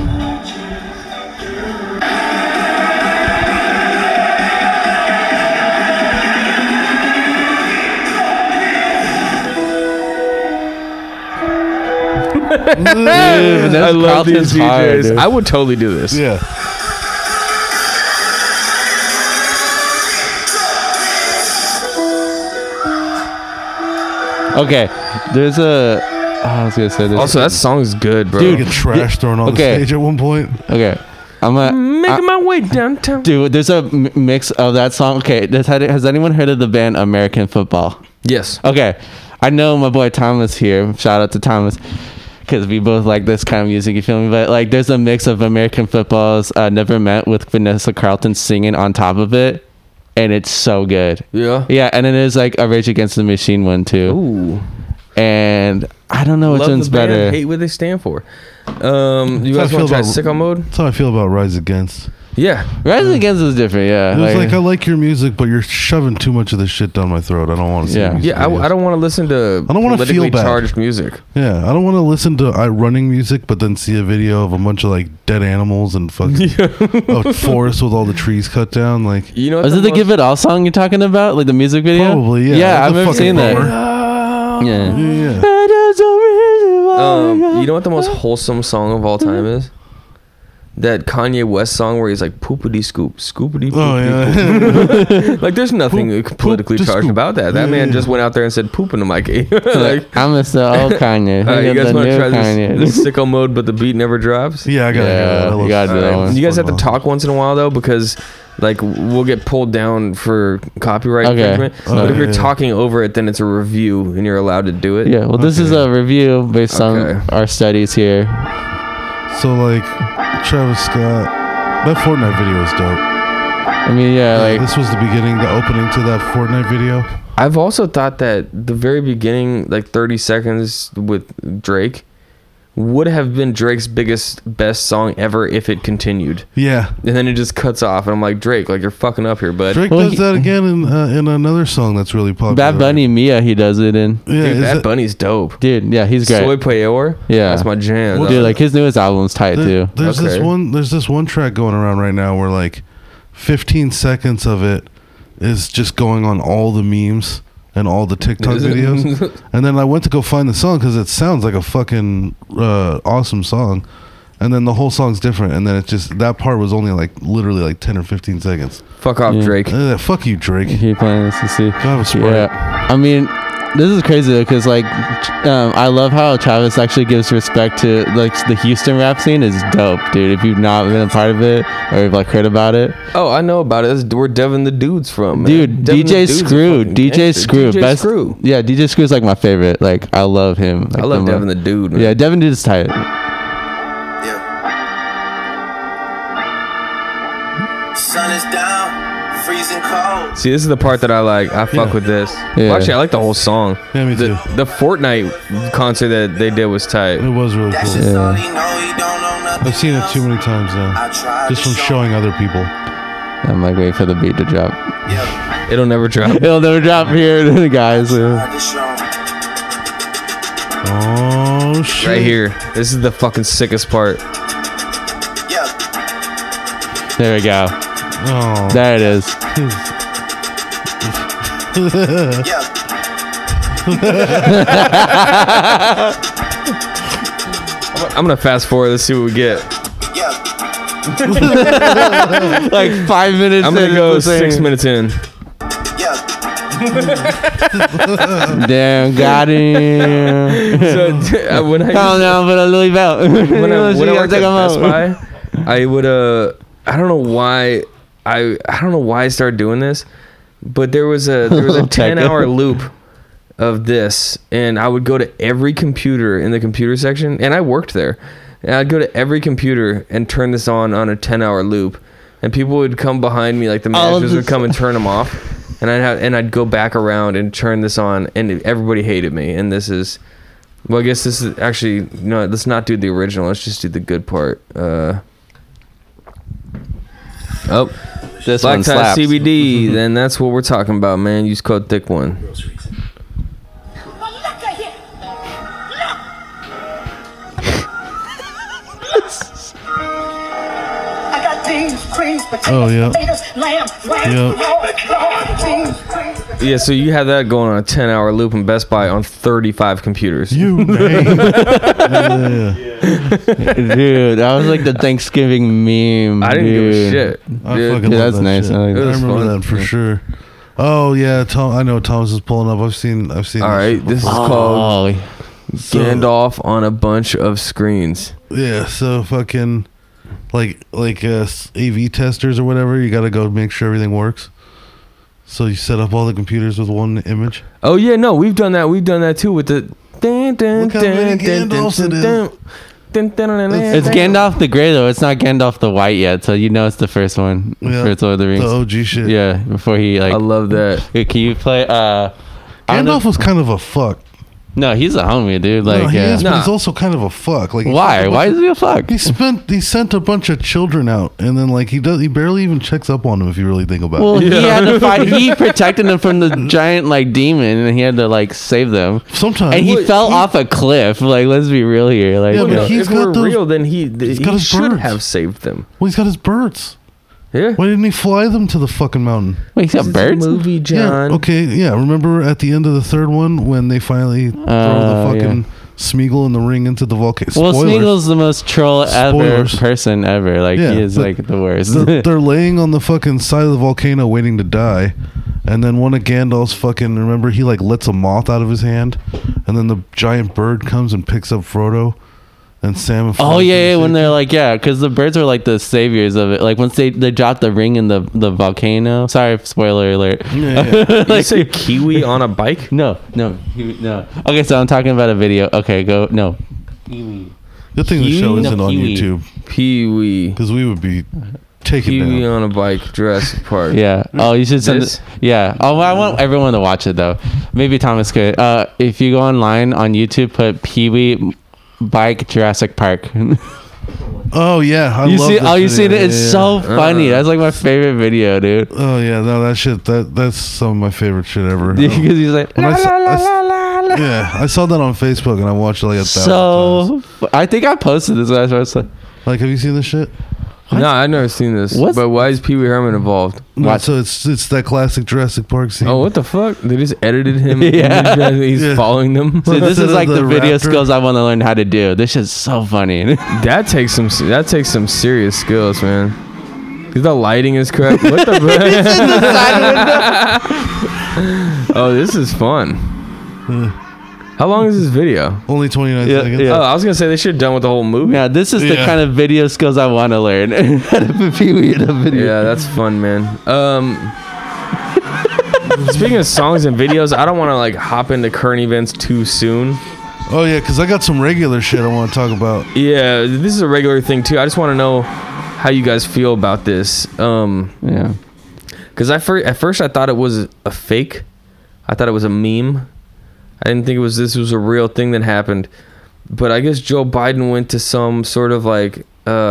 I love these DJs. Hard, dude. I would totally do this. Yeah. Okay, there's a. I was gonna say this. Also, that song is good, bro. Dude, Get trash thrown on Okay. the stage at one point. Okay, I'm Making my way downtown. dude. There's a mix of that song. Okay, has anyone heard of the band American Football? Yes. Okay, I know my boy Thomas here. Shout out to Thomas. Because we both like this kind of music, you feel me? But like, there's a mix of American Football's "Never Met" with Vanessa Carlton singing on top of it, and it's so good. Yeah. Yeah, and then there's like a Rage Against the Machine one too. Ooh. And I don't know which Love one's the band, better. hate what they stand for. You That's guys how I want to feel try about- Sicko Mode? That's how I feel about Rise Against. Yeah. Rise Against is different, yeah. It was like I like your music, but you're shoving too much of this shit down my throat. I don't want to see. Yeah. music Yeah, videos. I don't want to listen to I don't wanna feel politically bad. charged music. Yeah, I don't want to listen to running music, but then see a video of a bunch of like dead animals and fucking a forest with all the trees cut down. Like, You know what Was it the most- Give It All song you're talking about? Like the music video? Probably, yeah. Yeah, That's I've a never fucking seen that. bummer. Yeah. yeah. You know what the most wholesome song of all time is? That Kanye West song where he's like poopity scoop, scoopity poopity Oh yeah. poop. Like there's nothing Poop, politically just charged scoop. about that. That Yeah, man yeah. just went out there and said poop in the mic. like, I'm Mr. Old Kanye. all right, you Look at guys the want to new try Kanye. this Sicko Mode, but the beat never drops? Yeah, I gotta Yeah, hear that. I you love gotta do that Sicko. one. It's You guys have to fucking talk once in a while though, because like we'll get pulled down for copyright Okay. infringement. Oh, but if you're yeah. talking over it, then it's a review and you're allowed to do it. Yeah, well, this is Okay. a review based Okay. on our studies here. awesome. So like, Travis Scott, that Fortnite video was dope. I mean, yeah, like, This was the beginning, the opening to that Fortnite video. I've also thought that the very beginning, like 30 seconds with Drake, would have been Drake's best song ever if it continued. Yeah, And then it just cuts off, and I'm like, Drake, like you're fucking up here, bud. Drake Well, does he- that again in another song that's really popular. Bad Bunny Mia, he does it in. Yeah, Dude, is Bad that- Bunny's dope. Dude, yeah, he's great. Soy Peor? Yeah. That's my jam. Dude, like his newest album's tight too. There's Okay. this one track going around right now where like 15 seconds of it is just going on all the memes and all the TikTok Is it? videos. And then I went to go find the song because it sounds like a fucking awesome song. And then the whole song's different. And then it just, that part was only like literally like 10 or 15 seconds. Fuck off, Yeah. Drake. Fuck you, Drake. Keep playing this to see. Go have a Sprite. Yeah, I mean, this is crazy though, because like, I love how Travis actually gives respect to like the Houston rap scene is dope, dude. If you've not been a part of it or you've like heard about it, Oh, I know about it. That's where Devin the Dude's from, man. dude, Devin the DJ Dude's a Screw, fucking DJ gangster. Screw, DJ best. Screw. Yeah, DJ Screw is like my favorite. Like, I love him. Like, I love the Devin the Dude, man. Yeah, Devin Dude is tight. Sun is down, freezing cold. See, this is the part that I like. I fuck Yeah. with this. Yeah. Well, actually, I like the whole song. Yeah, me too. The Fortnite concert that they did was tight. It was really That's cool. just all he know, he don't know nothing I've seen it else. too many times now. I tried Just to from show showing him. other people. I'm like waiting for the beat to drop. Yeah, It'll never drop. It'll never drop here, guys. tried to show him. Oh, shit. Right here. This is the fucking sickest part. Yeah, There we go. Oh. There it is. yeah. I'm gonna fast forward. Let's see what we get. Yeah, Like 5 minutes. I'm gonna in, go it's the 6 same. minutes in. yeah. Damn, got him. So when I Calm down for the Louis belt. when I She worked gotta at take 'em Best out. Buy, I would I don't know why I don't know why I started doing this, but there was a Tech. 10-hour loop of this, and I would go to every computer in the computer section, and I worked there. And I'd go to every computer and turn this on a 10-hour loop, and people would come behind me, like the All of managers would this- come and turn them off, and I'd go back around and turn this on, and everybody hated me. And this is, well, I guess this is actually no. Let's not do the original. Let's just do the good part. Oh, This Black one Tie slaps. CBD. Then that's what we're talking about, man. Use code Thick One. I got beans, creams, Oh, potatoes, yeah. potatoes, lamb, beans, creams. Yeah, so you had that going on a 10-hour loop in Best Buy on 35 computers. You name. Yeah. Dude, that was like the Thanksgiving meme. I didn't give a shit. I Dude. fucking Yeah, love that's that nice. shit. I like I that. It was remember fun. that for sure. Oh yeah, Tom. I know what Thomas is pulling up. I've seen. All this right, this is before. called So- Gandalf on a bunch of screens. Yeah, so fucking like AV testers or whatever. You got to go make sure everything works. So you set up all the computers with one image. Oh yeah, no, we've done that. We've done that too with the. Look how many Gandalfs it is. It's Gandalf the Grey though. It's not Gandalf the White yet, so you know it's the first one. Yeah, First Lord of the Rings. the OG shit. Yeah, before he like. I love that. Hey, can you play? I don't know- Gandalf was kind of a fuck. No, he's a homie, dude. Like, no, he is, but Nah. he's also kind of a fuck. Like, he why? sent a Why bunch is he a fuck? He sent a bunch of children out, and then like he barely even checks up on them if you really think about Well, it. he had to fight. He protected them from the giant like demon, and he had to like save them. Sometimes And he Well, fell off a cliff. Like, let's be real here. Like, Yeah, but Well, he's if got we're those- real, then he got his should birds. have saved them. Well, he's got his birds. Yeah. Why didn't he fly them to the fucking mountain? wait, he's got It's a birds. movie, John. Yeah. Okay. Yeah. Remember at the end of the third one when they finally throw the fucking Smeagol in the ring into the volcano? Well, Spoilers. Smeagol's the most troll ever Spoilers. person ever. Like, Yeah, he is but like the worst. They're laying on the fucking side of the volcano waiting to die, and then one of Gandalf's fucking, remember, he like lets a moth out of his hand, and then the giant bird comes and picks up Frodo and Sam. And Oh flies yeah, them when safe. they're like, yeah, because the birds are like the saviors of it. Like once they dropped the ring in the volcano. Sorry, spoiler alert. Yeah, yeah. You say kiwi on a bike? No. Okay, so I'm talking about a video. Okay, go. No. Good thing the show Kiwi? isn't No, on Kiwi. YouTube Pee-wee. because we would be taken Kiwi down. on a bike, Jurassic Park. Yeah. Oh, you should send This? it. Yeah. Oh, I want everyone to watch it though. Maybe Thomas could. If you go online on YouTube, put Pee-wee bike Jurassic Park. Oh yeah, I You love see? this Oh, you video. seen it? Yeah, It's yeah, so yeah. funny. That's like my favorite video, dude. Oh yeah, no, that shit. That's some of my favorite shit ever. Because he's like, When I la, saw- la, I s- la, la, la. Yeah, I saw that on Facebook and I watched it like 1,000 times. So I think I posted this. I was like, Like, have you seen this shit? No, I've never seen this. What's- But why is Pee Wee Herman involved? No, Watch. so it's that classic Jurassic Park scene. Oh, what the fuck? They just edited him. Yeah. He's Yeah. following them. See, this Instead is of like the the video raptor. skills I want to learn how to do. This is so funny. That takes some serious skills, man. 'Cause the lighting is correct. What the? Oh, this is fun. How long is this video? Only 29 Yeah, seconds. yeah. Oh, I was gonna say they should have done with the whole movie. Yeah, this is the Yeah. kind of video skills I want to learn. How to put Pee-wee in a video. Yeah, that's fun, man. Speaking of songs and videos, I don't want to like hop into current events too soon. Oh yeah, because I got some regular shit I want to talk about. Yeah, this is a regular thing too. I just want to know how you guys feel about this. Yeah. Because at first I thought it was a fake. I thought it was a meme. I didn't think this was a real thing that happened. But I guess Joe Biden went to some sort of like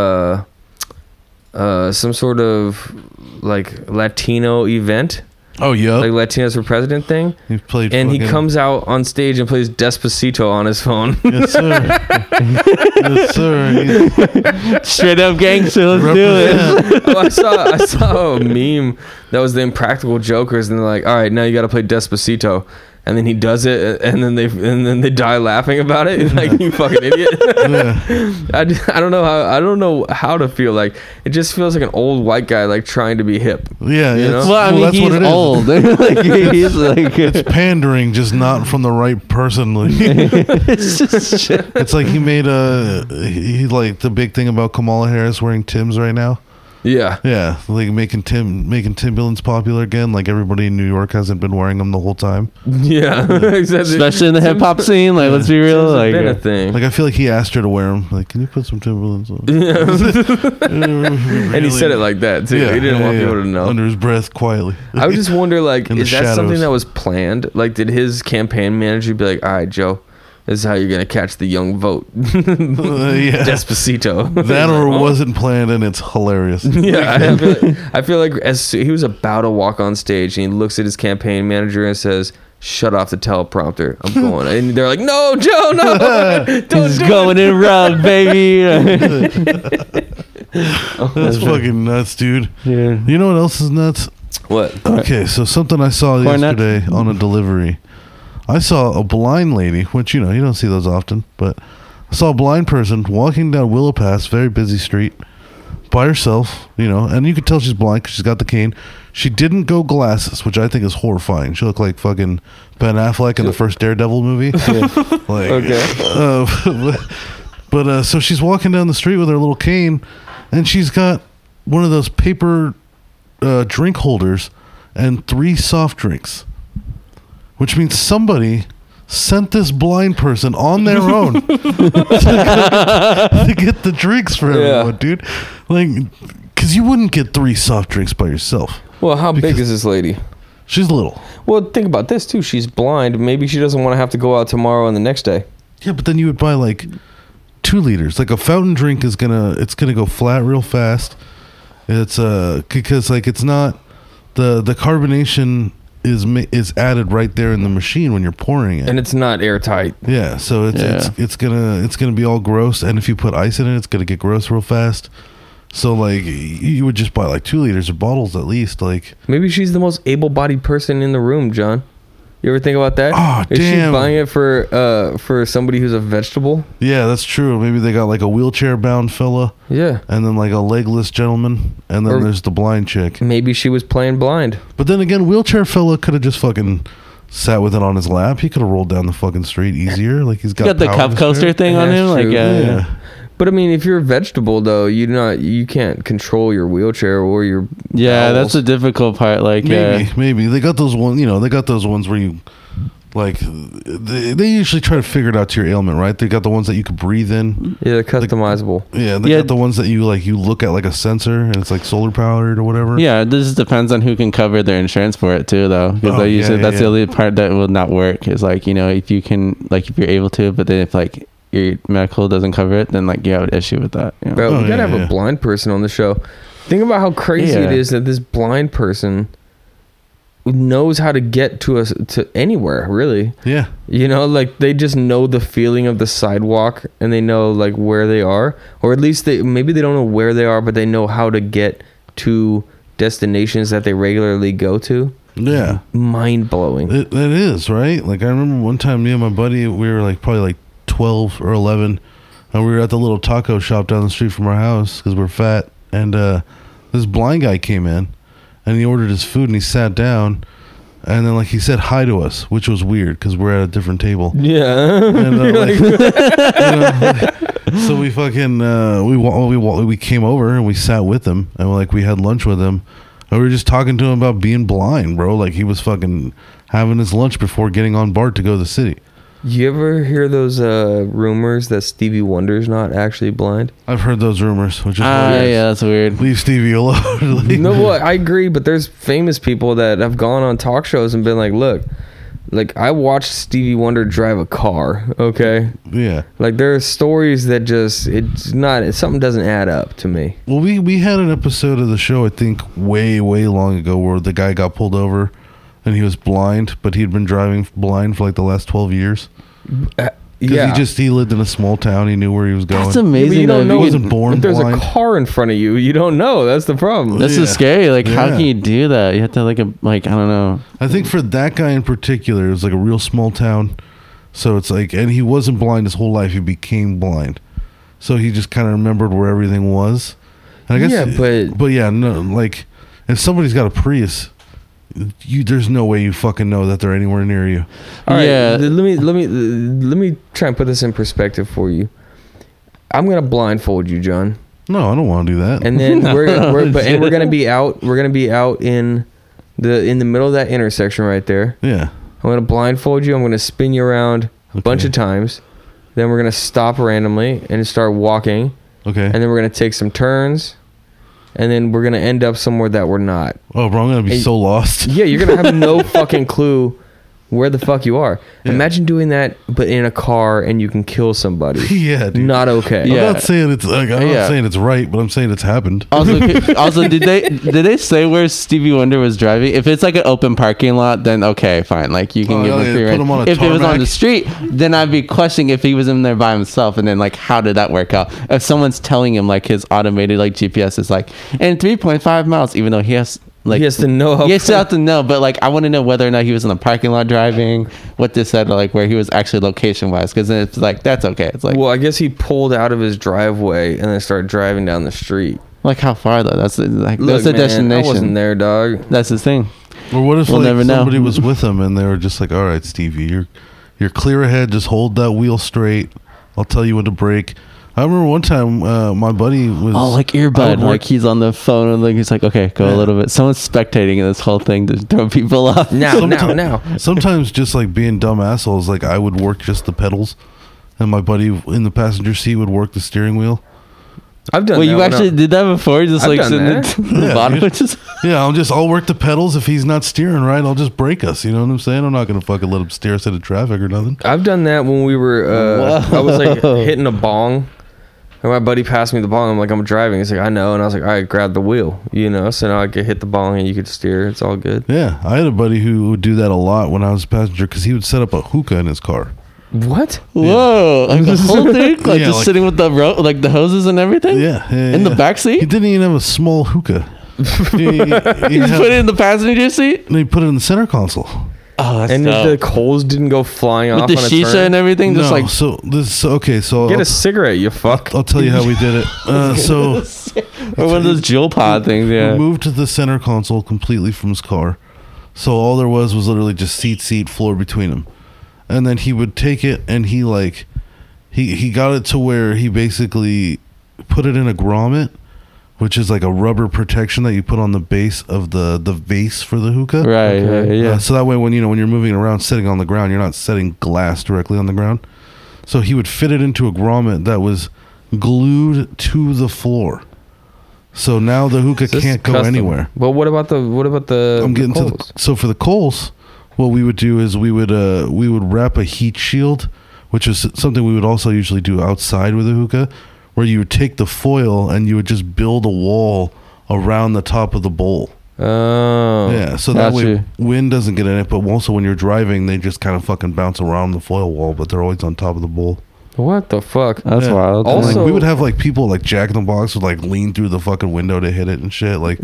some sort of like Latino event, Oh yeah, like Latinos for President thing, he played. and he fucking- comes out on stage and plays Despacito on his phone. Yes sir. Yes sir. Straight up gangster. Let's do it. Represent. Oh, I saw a meme that was the Impractical Jokers, and they're like, "All right, now you got to play Despacito," and then he does it, and then they die laughing about it, like you fucking idiot. Yeah. I don't know how to feel. Like it just feels like an old white guy like trying to be hip. Yeah. You know? it's- Well, I mean, that's he's what it is. old. Like, he's like, It's pandering, just not from the right person. Like, it's just shit. it's like he made he like the big thing about Kamala Harris wearing Timbs right now. Yeah, Yeah, like making Timberlands popular again. Like everybody in New York hasn't been wearing them the whole time. yeah. Exactly. Especially in the hip hop scene. Like, let's be real. Like, been a thing. Like I feel like he asked her to wear them. Like, can you put some Timberlands on? And he said it like that too. He didn't want people to know. Under his breath, quietly. I would just wonder, like, In the is that something shadows. that was planned? Like, did his campaign manager be like, "All right, Joe, this is how you're gonna catch the young vote, Yeah. Despacito." That or Oh. wasn't planned, and it's hilarious. Yeah, I feel like as he was about to walk on stage, and he looks at his campaign manager and says, "Shut off the teleprompter. I'm going." And they're like, "No, Joe, no, don't he's do going in rogue, baby. That's fucking nuts, dude. Yeah. You know what else is nuts? it." What? Okay, so something I saw Corn nuts? yesterday on a delivery. I saw a blind lady, which you don't see those often, but I saw a blind person walking down Willow Pass, very busy street, by herself, you know, and you could tell she's blind because she's got the cane. She didn't go glasses, which I think is horrifying. She looked like fucking Ben Affleck in the first Daredevil movie. Like, Okay. but so she's walking down the street with her little cane, and she's got one of those paper drink holders and 3 soft drinks, which means somebody sent this blind person on their own to get the drinks for everyone, dude. Like, because you wouldn't get 3 soft drinks by yourself. Well, how big is this lady? She's little. Well, think about this too. She's blind. Maybe she doesn't want to have to go out tomorrow and the next day. Yeah, but then you would buy like 2 liters. Like a fountain drink is gonna go flat real fast. It's because like it's not the carbonation is added right there in the machine when you're pouring it, And it's not airtight. yeah. So it's gonna be all gross, and if you put ice in it, it's gonna get gross real fast. So like you would just buy like 2 liters of bottles at least. Like, Maybe she's the most able-bodied person in the room, John. You ever think about that? Oh, Is damn. she buying it for somebody who's a vegetable? yeah, that's true. Maybe they got like a wheelchair bound fella, Yeah. and then like a legless gentleman, and then Or- there's the blind chick. Maybe she was playing blind. But then again, wheelchair fella could have just fucking sat with it on his lap. He could have rolled down the fucking street easier. Like he's got the power cup to coaster spare. thing on That's him. Like, true. Yeah. But I mean, if you're a vegetable though, you can't control your wheelchair or your yeah, bowels. that's the difficult part. Like, Maybe they got those ones. You know, they got those ones where you like they usually try to figure it out to your ailment, right? They got the ones that you could breathe in. Yeah, they're customizable. Yeah, they Yeah. got the ones that you look at like a sensor and it's like solar powered or whatever. yeah, this depends on who can cover their insurance for it too, though. Because Oh, they usually yeah, that's the yeah. only part that will not work. Is like, you know, if you can, like, if you're able to, but then if like your medical doesn't cover it, then like you have an issue with that. You know? Bro, Oh, we gotta yeah, have yeah. a blind person on the show. Think about how crazy it Yeah. is that this blind person knows how to get to us to anywhere, really. Yeah. You know, like they just know the feeling of the sidewalk and they know like where they are, or at least maybe they don't know where they are, but they know how to get to destinations that they regularly go to. Yeah. Mind blowing. It is, right? Like I remember one time me and my buddy, we were like probably like 12 or 11, and we were at the little taco shop down the street from our house because we're fat, and this blind guy came in and he ordered his food and he sat down, and then like he said hi to us, which was weird because we're at a different table. Yeah. And, so we fucking we came over and we sat with him, and we had lunch with him, and we were just talking to him about being blind, bro. Like he was fucking having his lunch before getting on BART to go to the city. You ever hear those rumors that Stevie Wonder's not actually blind? I've heard those rumors, which is weird. Yeah, that's weird. Leave Stevie alone. Like, No, well, I agree, but there's famous people that have gone on talk shows and been like, look, like I watched Stevie Wonder drive a car, okay? yeah. Like there are stories that just something doesn't add up to me. Well, we had an episode of the show, I think, way long ago, where the guy got pulled over and he was blind, but he'd been driving blind for like the last 12 years. Because he lived in a small town. He knew where he was going. That's Yeah, but amazing. you though, don't know. if you wasn't could- born If there's blind. a car in front of you, you don't know. That's the problem. This Yeah. is scary. Like, how Yeah. can you do that? You have to I don't know. I think for that guy in particular, it was like a real small town. So it's like, and he wasn't blind his whole life. He became blind. So he just kind of remembered where everything was. And I guess, Yeah, but yeah, no, like if somebody's got a Prius, there's no way you fucking know that they're anywhere near you. all right, Yeah. let me try and put this in perspective for you. I'm gonna blindfold you, John, No, I don't want to do that. and then we're gonna be out. We're gonna be out in the middle of that intersection right there. yeah. I'm gonna blindfold you. I'm gonna spin you around a bunch Okay. of times. Then we're gonna stop randomly and start walking, Okay. and then we're gonna take some turns, and then we're gonna end up somewhere that we're not. Oh, bro, I'm gonna be Hey, so lost. Yeah, you're gonna have no fucking clue where the fuck you are. Yeah. Imagine doing that, but in a car, and you can kill somebody. Yeah, dude. Not okay. I'm Yeah. not saying it's like I'm Yeah. not saying it's right, but I'm saying it's happened. Also, did they say where Stevie Wonder was driving? If it's like an open parking lot, then okay, fine. Like you can Oh, give him yeah, a free put ride. him on a If it was on tarmac. the street, then I'd be questioning if he was in there by himself, and then like how did that work out? If someone's telling him like his automated like GPS is like in 3.5 miles, even though he has like He has to know how He still have to know, but like I want to know whether or not he was in the parking lot driving, what this said, like where he was actually location wise, because then it's like that's okay. It's like Well, I guess he pulled out of his driveway and then started driving down the street. Like how far though? That's the, like Look, that's the man, destination. I wasn't there, dog. That's the thing. Or what if We'll like never know. somebody was with him and they were just like, all right, Stevie, you're clear ahead. Just hold that wheel straight. I'll tell you when to brake. I remember one time my buddy was Like I would earbud, work- like he's on the phone and like he's like, okay, go a Yeah. little bit. Someone's spectating in this whole thing to throw people off. Now. Sometimes just like being dumb assholes, like I would work just the pedals, and my buddy in the passenger seat would work the steering wheel. I've done Wait, that. you when actually did that before? Just I've like done sitting that. at the Yeah, bottom, dude. just Yeah, I'll work the pedals. If he's not steering right, I'll just brake us. You know what I'm saying? I'm not gonna fucking let him steer us into traffic or nothing. I've done that when we were. I was like hitting a bong, and my buddy passed me the bong. I'm like, I'm driving. He's like, I know, and I was like, all right, grab the wheel. You know, so now I could hit the bong and you could steer. It's all good. Yeah, I had a buddy who would do that a lot when I was a passenger because he would set up a hookah in his car. What? whoa, like the whole thing, like Yeah, just like- sitting with the like the hoses and everything. Yeah, in the back seat. He didn't even have a small hookah. he You put it in the passenger seat. He put it in the center console. Oh, that's And dope. the coals didn't go flying With off the on a shisha turn? and everything, just No, like so this okay. So Get a cigarette, you fuck. I'll tell you how we did it. So or one of those jewel pod things. Yeah. we moved to the center console completely from his car. So all there was literally just seat, floor between them. And then he would take it and he got it to where he basically put it in a grommet, which is like a rubber protection that you put on the base of the vase for the hookah. Right. Okay. Yeah. So that way when you're moving around sitting on the ground, you're not setting glass directly on the ground. So he would fit it into a grommet that was glued to the floor. So now the hookah This is can't go custom. anywhere. Well, what about the I'm getting to coals? so for the coals, what we would do is we would wrap a heat shield, which is something we would also usually do outside with a hookah, where you would take the foil and you would just build a wall around the top of the bowl. Oh. Yeah, so that way Gotcha. wind doesn't get in it, but also when you're driving, they just kind of fucking bounce around the foil wall, but they're always on top of the bowl. What the fuck? That's Yeah. wild. Also- Like, we would have like people like Jack in the Box would like lean through the fucking window to hit it and shit. Like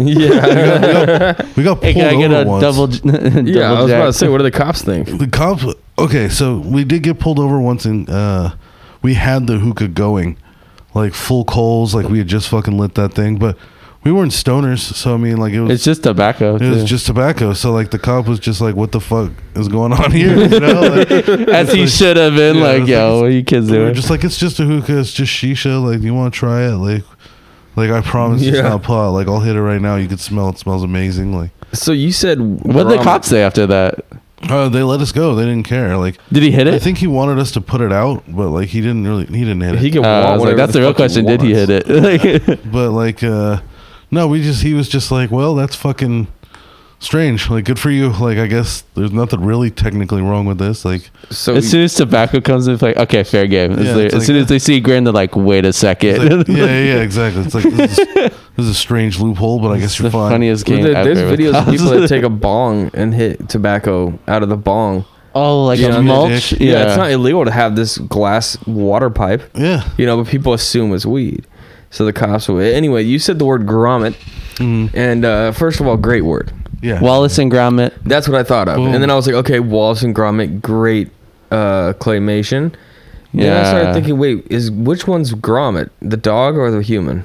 Yeah. we got Hey, pulled can I get over a once. double? Yeah, I was about to jack? say, what do the cops think? The cops. Okay, so we did get pulled over once, and we had the hookah going, like full coals, like we had just fucking lit that thing, but we weren't stoners. So I mean, like it was. It's just tobacco. it was too. just tobacco. So like the cop was just like, "What the fuck is going on here?" You know, like, as he should have been. Yeah, like, it's yo, like- what are you kids we were doing? just like, "It's just a hookah. It's just shisha. Like, you want to try it? Like I promise it's Yeah. not pot. Like I'll hit it right now. You can smell it. Smells amazing. Like So you said What did the cops say after that? they let us go. They didn't care. Like Did he hit I it? think he wanted us to put it out, but like he didn't hit it. He can I walk was like, whatever that's the real fuck he question. Did he wants. hit it? But like no, he was just like, well, that's fucking strange. Like, good for you. Like, I guess there's nothing really technically wrong with this. Like, So As soon as tobacco comes in, it's like, okay, fair game. Yeah, it's As like- soon as they see Grin, they're like, wait a second. it's like, yeah, exactly. It's like this is a strange loophole, but I guess It's you're the fine. funniest Well, game there's ever. with videos of cops. people that take a bong and hit tobacco out of the bong. Oh, like You a know, mulch? dick. Yeah, it's not illegal to have this glass water pipe, Yeah. you know, but people assume it's weed. So the cops will. Anyway, you said the word grommet, and first of all, great word. Yeah. Wallace and Gromit. That's what I thought of. Boom. And then I was like, okay, Wallace and Gromit, great claymation. Then I started Yeah. thinking, wait, which one's Gromit, the dog or the human?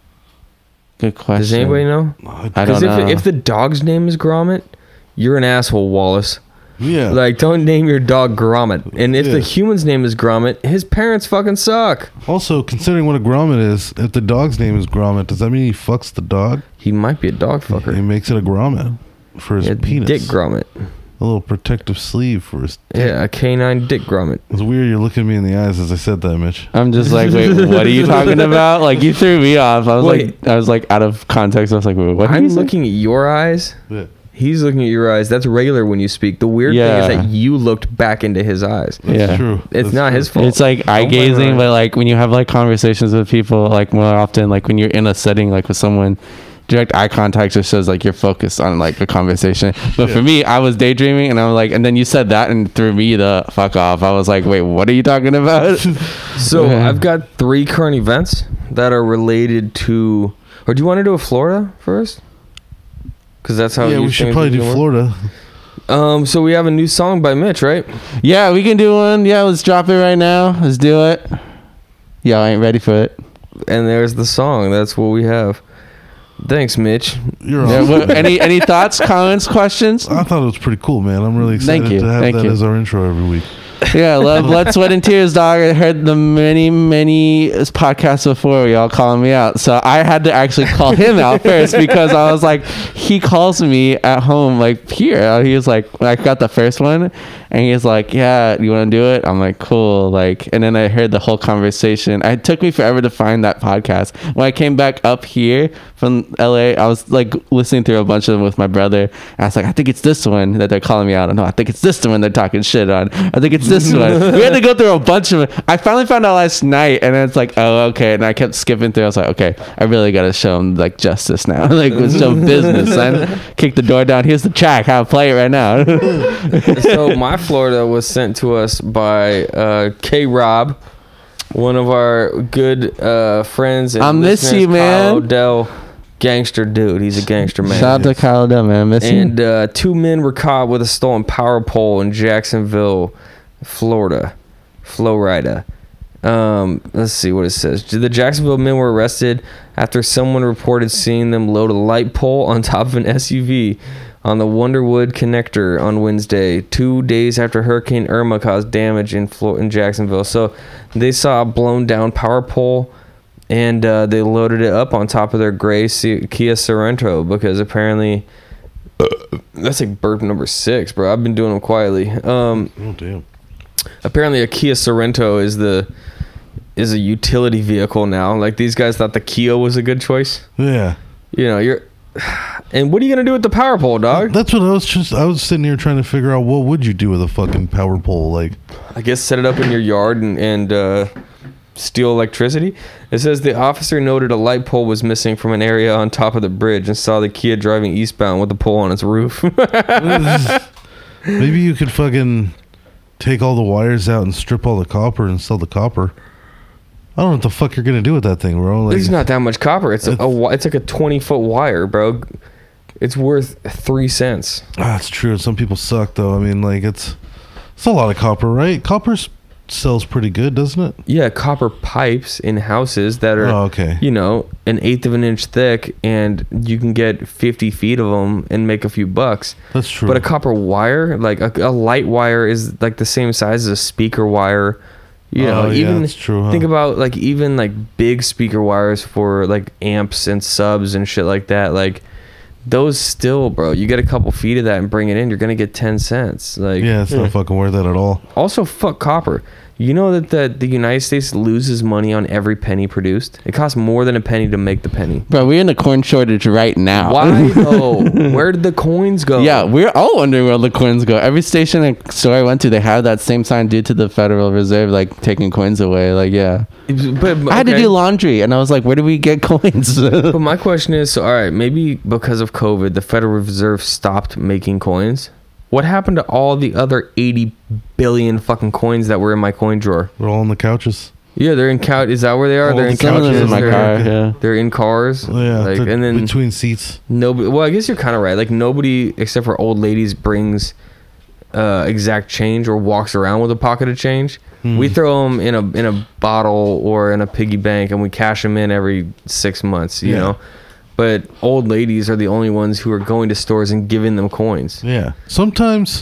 Good question. Does anybody know? I Because don't know. if the dog's name is Gromit, you're an asshole, Wallace. Yeah. Like, don't name your dog Gromit. And if Yeah. the human's name is Gromit, his parents fucking suck. Also, considering what a grommet is, if the dog's name is Gromit, does that mean he fucks the dog? He might be a dog He fucker. makes it a grommet for his Yeah, penis. Dick Gromit. A little protective sleeve for his. Yeah, a canine Dick Gromit. It's weird you're looking me in the eyes as I said that, Mitch. I'm just like, wait, what are you talking about? Like, you threw me off. I was like out of context. I was like, wait, what? I'm looking at your eyes. Yeah. He's looking at your eyes. That's regular when you speak. The weird Yeah. thing is that you looked back into his eyes. That's Yeah. true. It's That's not true. his fault. It's like eye Don't blame gazing, Ryan. but like when you have like conversations with people, like more often, like when you're in a setting, like with someone, direct eye contact just shows like you're focused on like a conversation. But for me, I was daydreaming, and I was like, and then you said that and threw me the fuck off. I was like, wait, what are you talking about? So Yeah. I've got 3 current events that are related to. Or do you want to do a Florida first? Because that's how. Yeah, you we should think probably it's do gonna work. Florida. So we have a new song by Mitch, right? Yeah, we can do one. Yeah, let's drop it right now. Let's do it. Y'all ain't ready for it. And there's the song. That's what we have. Thanks, Mitch. You're Yeah, awesome. what, any thoughts, comments, questions? I thought it was pretty cool, man. I'm really excited Thank you. to have Thank that you. as our intro every week. Yeah, love Blood, Sweat, and Tears, dog. I heard the many podcasts before where y'all calling me out. So I had to actually call him out first because I was like, he calls me at home, like, here. He was like, I got the first one. And he's like, yeah, you want to do it? I'm like, cool. Like, and then I heard the whole conversation. It took me forever to find that podcast. When I came back up here from LA, I was like listening through a bunch of them with my brother. And I was like, I think it's this one that they're calling me out on. No, I think it's this one they're talking shit on. I think it's this one. We had to go through a bunch of them. I finally found out last night, and it's like, oh, okay. And I kept skipping through. I was like, okay, I really got to show them like justice now. Like, let's show business, son. Kick the door down. Here's the track. How to play it right now. So my Florida was sent to us by K Rob, one of our good friends. And I miss listeners, you, man. Kyle Odell, gangster dude. He's a gangster man. Shout out to Kyle Odell, man. Miss you. And 2 men were caught with a stolen power pole in Jacksonville, Florida. Florida. Let's see what it says. The Jacksonville men were arrested after someone reported seeing them load a light pole on top of an SUV on the Wonderwood connector on Wednesday, 2 days after Hurricane Irma caused damage in Jacksonville. So they saw a blown down power pole, and they loaded it up on top of their gray Kia Sorento because apparently that's like burp number 6, bro. I've been doing them quietly. Oh damn. Apparently a Kia Sorento is a utility vehicle now. Like, these guys thought the Kia was a good choice. Yeah. You know, and what are you gonna do with the power pole, dog? That's what I was sitting here trying to figure out, what would you do with a fucking power pole? Like, I guess set it up in your yard and steal electricity. It says the officer noted a light pole was missing from an area on top of the bridge and saw the Kia driving eastbound with the pole on its roof. maybe you could fucking take all the wires out and strip all the copper and sell the copper. I don't know what the fuck you're gonna do with that thing, bro. Like, There's not that much copper. It's like a 20-foot wire, bro. It's worth 3 cents. It's true. Some people suck, though. I mean, like, it's a lot of copper, right? Copper sells pretty good, doesn't it? Yeah, copper pipes in houses that are, you know, 1/8 of an inch thick, and you can get 50 feet of them and make a few bucks. That's true. But a copper wire, like a light wire, is like the same size as a speaker wire. You know, even that's true, huh? think about like even like big speaker wires for like amps and subs and shit like that. Like, those still, bro, you get a couple feet of that and bring it in, you're gonna get 10 cents. Like, yeah, it's not fucking worth that at all. also, fuck copper. You know that the United States loses money on every penny produced? It costs more than a penny to make the penny. Bro, we're in a corn shortage right now. Why though? Where did the coins go? Yeah, we're all wondering where the coins go. Every station and store I went to, they have that same sign due to the Federal Reserve, like taking coins away. Like, yeah. But I had to do laundry, and I was like, where do we get coins? But my question is, so, all right, maybe because of COVID, the Federal Reserve stopped making coins. What happened to all the other 80 billion fucking coins that were in my coin drawer? They're all in the couches. Yeah, they're in couch. Is that where they are? They're in Some of them couches. in my they're, car, yeah. They're in cars. Yeah, like, they're and then between seats. nobody. Well, I guess you're kind of right. Like, nobody except for old ladies brings exact change or walks around with a pocket of change. We throw them in a bottle or in a piggy bank, and we cash them in every 6 months. You know. But old ladies are the only ones who are going to stores and giving them coins. Yeah. Sometimes,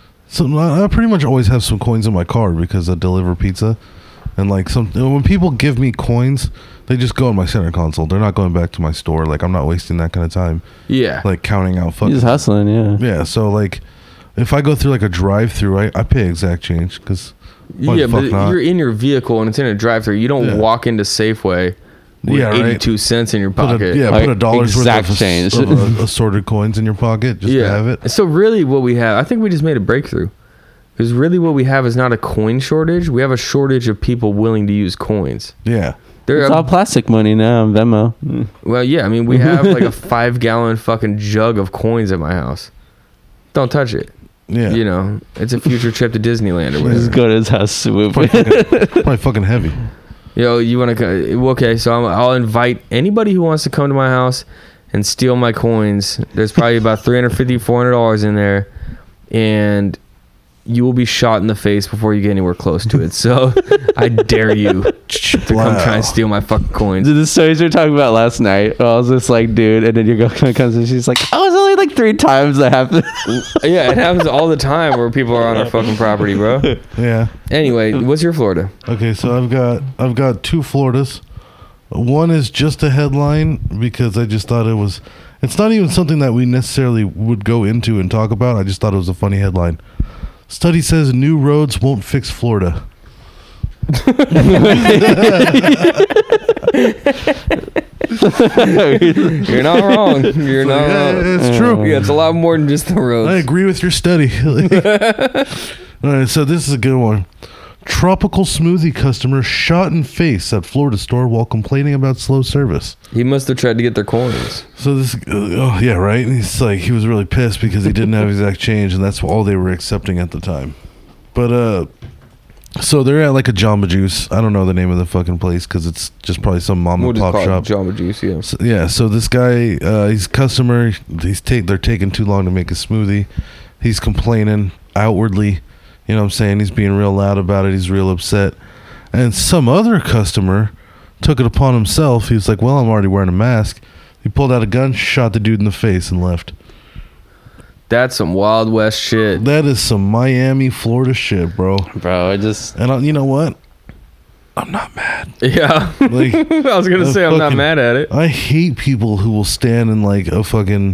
I pretty much always have some coins in my car because I deliver pizza. And like when people give me coins, they just go in my center console. They're not going back to my store. Like, I'm not wasting that kind of time. Yeah. Like counting out fucking. He's hustling, yeah. Yeah. So like, if I go through like a drive-through, I pay exact change because. Yeah, but you're in your vehicle and it's in a drive-through. You don't walk into Safeway with 82 cents in your pocket. Put a dollar's worth exact of change. assorted coins in your pocket just to have it. So really what we have, I think we just made a breakthrough. Because really what we have is not a coin shortage. We have a shortage of people willing to use coins. Yeah. It's all plastic money now, Venmo. Well, yeah. I mean, we have like a 5-gallon fucking jug of coins at my house. Don't touch it. Yeah. You know, it's a future trip to Disneyland or Just whatever. go to his house, swoop. Probably fucking heavy. Yo, you want to? Okay, so I'll invite anybody who wants to come to my house and steal my coins. There's probably about $350, $400 in there, and you will be shot in the face before you get anywhere close to it. So I dare you to come try and steal my fucking coins. Dude, the stories we were talking about last night. I was just like, dude, and then your girlfriend comes and she's like, "Oh, it's only like 3 times that happened." Yeah, it happens all the time where people are on our fucking property, bro. Yeah. Anyway, what's your Florida? Okay, so I've got 2 Floridas. One is just a headline because I just thought it's not even something that we necessarily would go into and talk about. I just thought it was a funny headline. Study says new roads won't fix Florida. You're not wrong. You're not wrong. It's true. Yeah, it's a lot more than just the roads. I agree with your study. All right, so this is a good one. Tropical smoothie customer shot in face at Florida store while complaining about slow service. He must have tried to get their coins. So this, oh yeah, right. And he's like, he was really pissed because he didn't have exact change, and that's all they were accepting at the time. But so they're at like a Jamba Juice. I don't know the name of the fucking place because it's just probably some mom We'll and just pop call it shop. Jamba Juice, yeah. So, yeah. So this guy, he's a customer. They're taking too long to make a smoothie. He's complaining outwardly. You know what I'm saying? He's being real loud about it. He's real upset. And some other customer took it upon himself. He was like, well, I'm already wearing a mask. He pulled out a gun, shot the dude in the face, and left. That's some Wild West shit. That is some Miami, Florida shit, bro. Bro, I just... And you know what? I'm not mad. Yeah. Like, I was going to say I'm not mad at it. I hate people who will stand in like a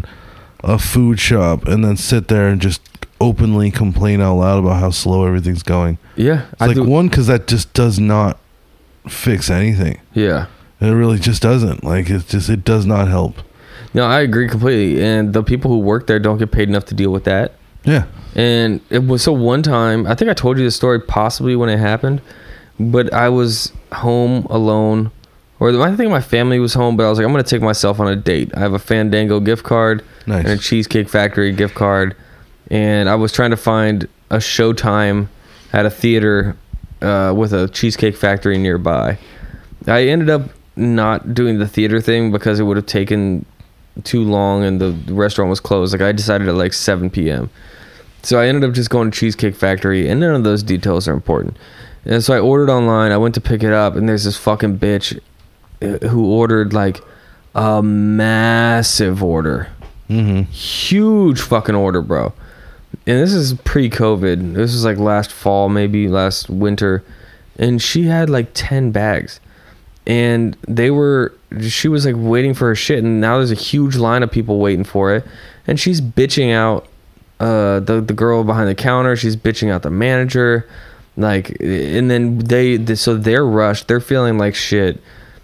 food shop and then sit there and just openly complain out loud about how slow everything's going. Yeah. It's one, because that just does not fix anything. Yeah. It really just doesn't. Like, it does not help. No, I agree completely. And the people who work there don't get paid enough to deal with that. Yeah. And it was so one time, I think I told you the story possibly when it happened, but I was home alone, or I think my family was home, but I was like, I'm going to take myself on a date. I have a Fandango gift card and a Cheesecake Factory gift card. And I was trying to find a showtime at a theater with a Cheesecake Factory nearby. I ended up not doing the theater thing because it would have taken too long and the restaurant was closed. Like, I decided at like 7 p.m. So I ended up just going to Cheesecake Factory, and none of those details are important. And so I ordered online. I went to pick it up, and there's this fucking bitch who ordered like a massive order. Mm-hmm. Huge fucking order, bro. And this is pre-COVID. This was like last fall, maybe last winter. And she had like 10 bags. And she was like waiting for her shit. And now there's a huge line of people waiting for it. And she's bitching out the girl behind the counter. She's bitching out the manager. Like, and then they're rushed. They're feeling like shit.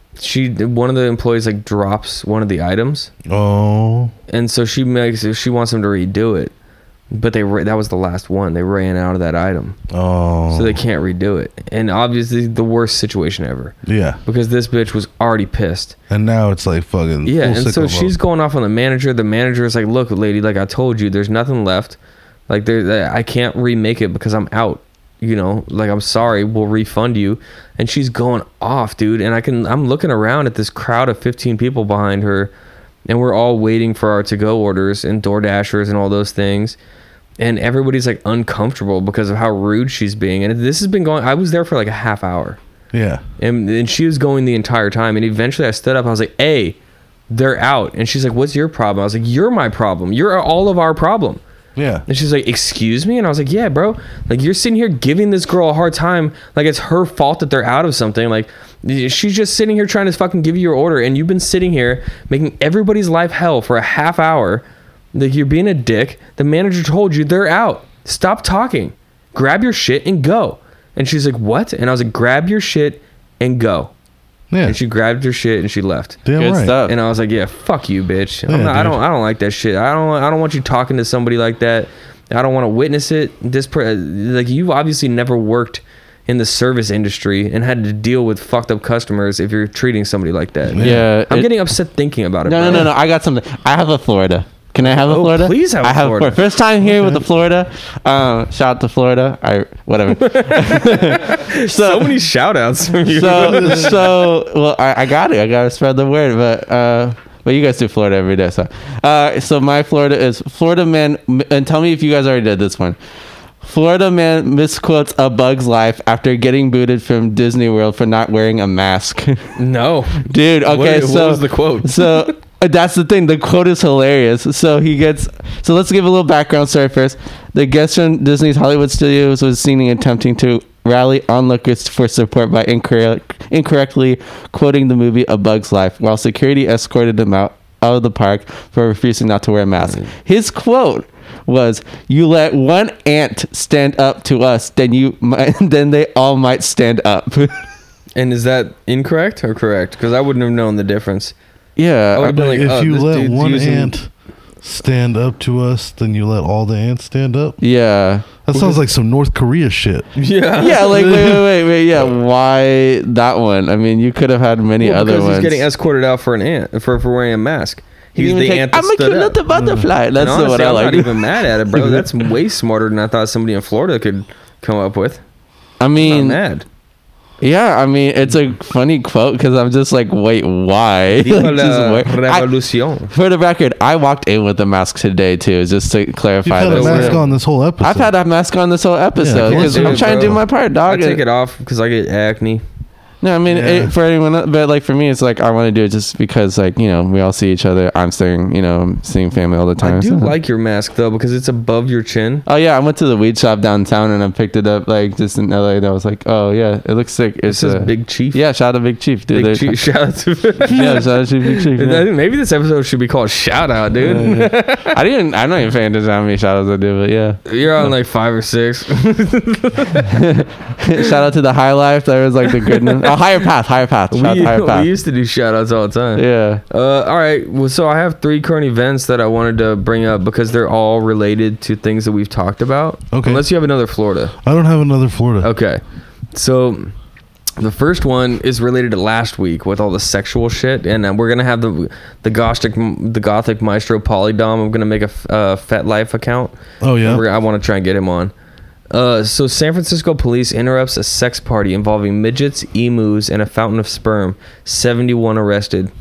One of the employees like drops one of the items. Oh. And so she wants them to redo it. But that was the last one. They ran out of that item. Oh. So they can't redo it. And obviously the worst situation ever. Yeah. Because this bitch was already pissed. And now it's like fucking... Yeah, and so she's going off on the manager. The manager is like, look, lady, like I told you, there's nothing left. Like, I can't remake it because I'm out. You know, like, I'm sorry, we'll refund you. And she's going off, dude. And I'm looking around at this crowd of 15 people behind her. And we're all waiting for our to-go orders and DoorDashers and all those things. And everybody's like uncomfortable because of how rude she's being. And this has been going, I was there for like a half hour. Yeah. And she was going the entire time. And eventually I stood up. I was like, hey, they're out. And she's like, what's your problem? I was like, you're my problem. You're all of our problem. Yeah. And she's like, excuse me? And I was like, yeah, bro. Like, you're sitting here giving this girl a hard time. Like, it's her fault that they're out of something. Like, she's just sitting here trying to fucking give you your order. And you've been sitting here making everybody's life hell for a half hour. Like, you're being a dick. The manager told you they're out. Stop talking. Grab your shit and go. And she's like, what? And I was like, grab your shit and go. Yeah. And she grabbed her shit and she left. Damn Good right. stuff. And I was like, yeah, fuck you, bitch. Yeah, I don't like that shit. I don't want you talking to somebody like that. I don't want to witness it. Like, you've obviously never worked in the service industry and had to deal with fucked up customers if you're treating somebody like that. Yeah. I'm getting upset thinking about it. No, bro. no. I got something. I have a Florida. Can I have a Florida? Please have a Florida. First time here with the Florida. Shout out to Florida. Whatever. So many shout outs from you. Well, I got it. I got to spread the word. But you guys do Florida every day. So my Florida is Florida man. And tell me if you guys already did this one. Florida man misquotes A Bug's Life after getting booted from Disney World for not wearing a mask. No, Dude, okay, What so was the quote? So that's the thing. The quote is hilarious. So let's give a little background story first. The guest from Disney's Hollywood Studios was seen attempting to rally onlookers for support by incorrectly quoting the movie A Bug's Life, while security escorted him out of the park for refusing not to wear a mask. His quote was, "You let one ant stand up to us, then they all might stand up." And is that incorrect or correct? Because I wouldn't have known the difference. Yeah, I would've been like, If oh, you this let dude's one using- ant stand up to us, then you let all the ants stand up. yeah. That sounds like some North Korea shit. Yeah, Yeah, like wait, yeah. Why that one? I mean, you could have had many Well, other because ones. he's getting escorted out for an ant for wearing a mask. He He's didn't the even ant that I'm a stood cute up. little butterfly. That's And honestly, what I I'm like. not even mad at it, bro. That's way smarter than I thought somebody in Florida could come up with. I I'm mean, not mad. yeah. I mean, it's a funny quote because I'm just like, wait, why? Viva Like, just la wait. revolución. For the record, I walked in with a mask today too, just to You've clarify had a this. mask on this whole episode. I've had a mask on this whole episode Yeah, because dude, I'm trying to do bro. my part, I dog. take it off because I get acne. No, I mean Yeah. for anyone else, but like for me, it's like I want to do it just because, like, you know, we all see each other. I'm seeing family all the time. I do so. like your mask though because it's above your chin. Oh yeah, I went to the weed shop downtown and I picked it up like just in LA. And I was like, oh yeah, it looks sick. It It's says a Big Chief. Yeah, shout out to Big Chief, dude. Big Chief. Shout out to. Yeah, shout out to Big Chief. I Yeah. think maybe this episode should be called Shout Out, dude. I'm not even paying attention to how many shout outs I do, but yeah. You're on like 5 or 6. Shout out to the High Life. That was like the goodness. Oh, Higher Path. Shout out to Higher Path. We used to do shout outs all the time. Yeah. All right. Well, so I have 3 current events that I wanted to bring up because they're all related to things that we've talked about. Okay. Unless you have another Florida. I don't have another Florida. Okay. So the first one is related to last week with all the sexual shit, and we're gonna have the Gothic Maestro Polydom. I'm gonna make a FetLife account. Oh yeah. I want to try and get him on. So San Francisco police interrupts a sex party involving midgets, emus, and a fountain of sperm. 71 arrested.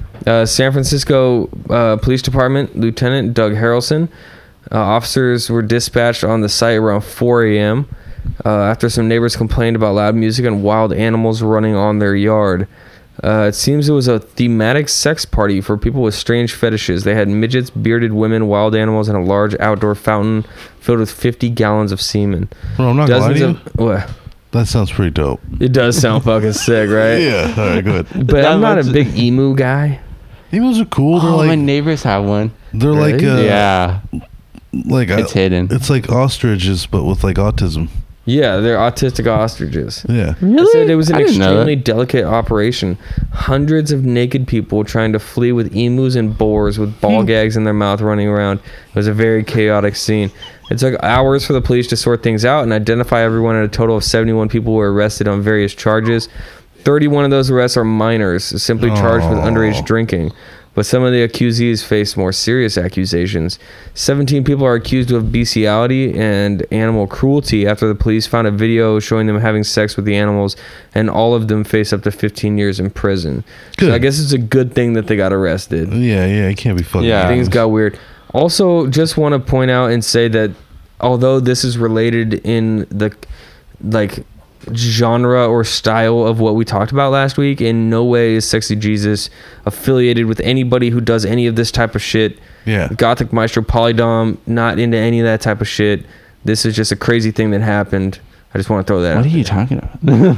San Francisco Police Department Lieutenant Doug Harrelson. Officers were dispatched on the site around 4 a.m. After some neighbors complained about loud music and wild animals running on their yard. It seems it was a thematic sex party for people with strange fetishes. They had midgets, bearded women, wild animals, and a large outdoor fountain filled with 50 gallons of semen. Bro, I'm not gonna lie to you. What? That sounds pretty dope. It does sound fucking sick, right? Yeah. All right. Good. But I'm not a big emu guy. Emus are cool. They're Oh, my like neighbors have one. they're like Really? Yeah. like It's hidden. It's like ostriches, but with like autism. Yeah, they're autistic ostriches. Yeah. They said it was an I didn't know extremely that. delicate operation. Hundreds of naked people trying to flee with emus and boars with ball gags in their mouth running around. It was a very chaotic scene. It took hours for the police to sort things out and identify everyone, and a total of 71 people were arrested on various charges. 31 of those arrests are minors, simply charged with underage drinking. But some of the accusees face more serious accusations. 17 people are accused of bestiality and animal cruelty after the police found a video showing them having sex with the animals, and all of them face up to 15 years in prison. Good. So I guess it's a good thing that they got arrested. Yeah. It can't be fucking. Yeah. Things got weird. Also, just want to point out and say that although this is related in the like genre or style of what we talked about last week, in no way is Sexy Jesus affiliated with anybody who does any of this type of shit. Yeah. Gothic Maestro Polydom, not into any of that type of shit. This is just a crazy thing that happened. I just want to throw that What out. are you talking about?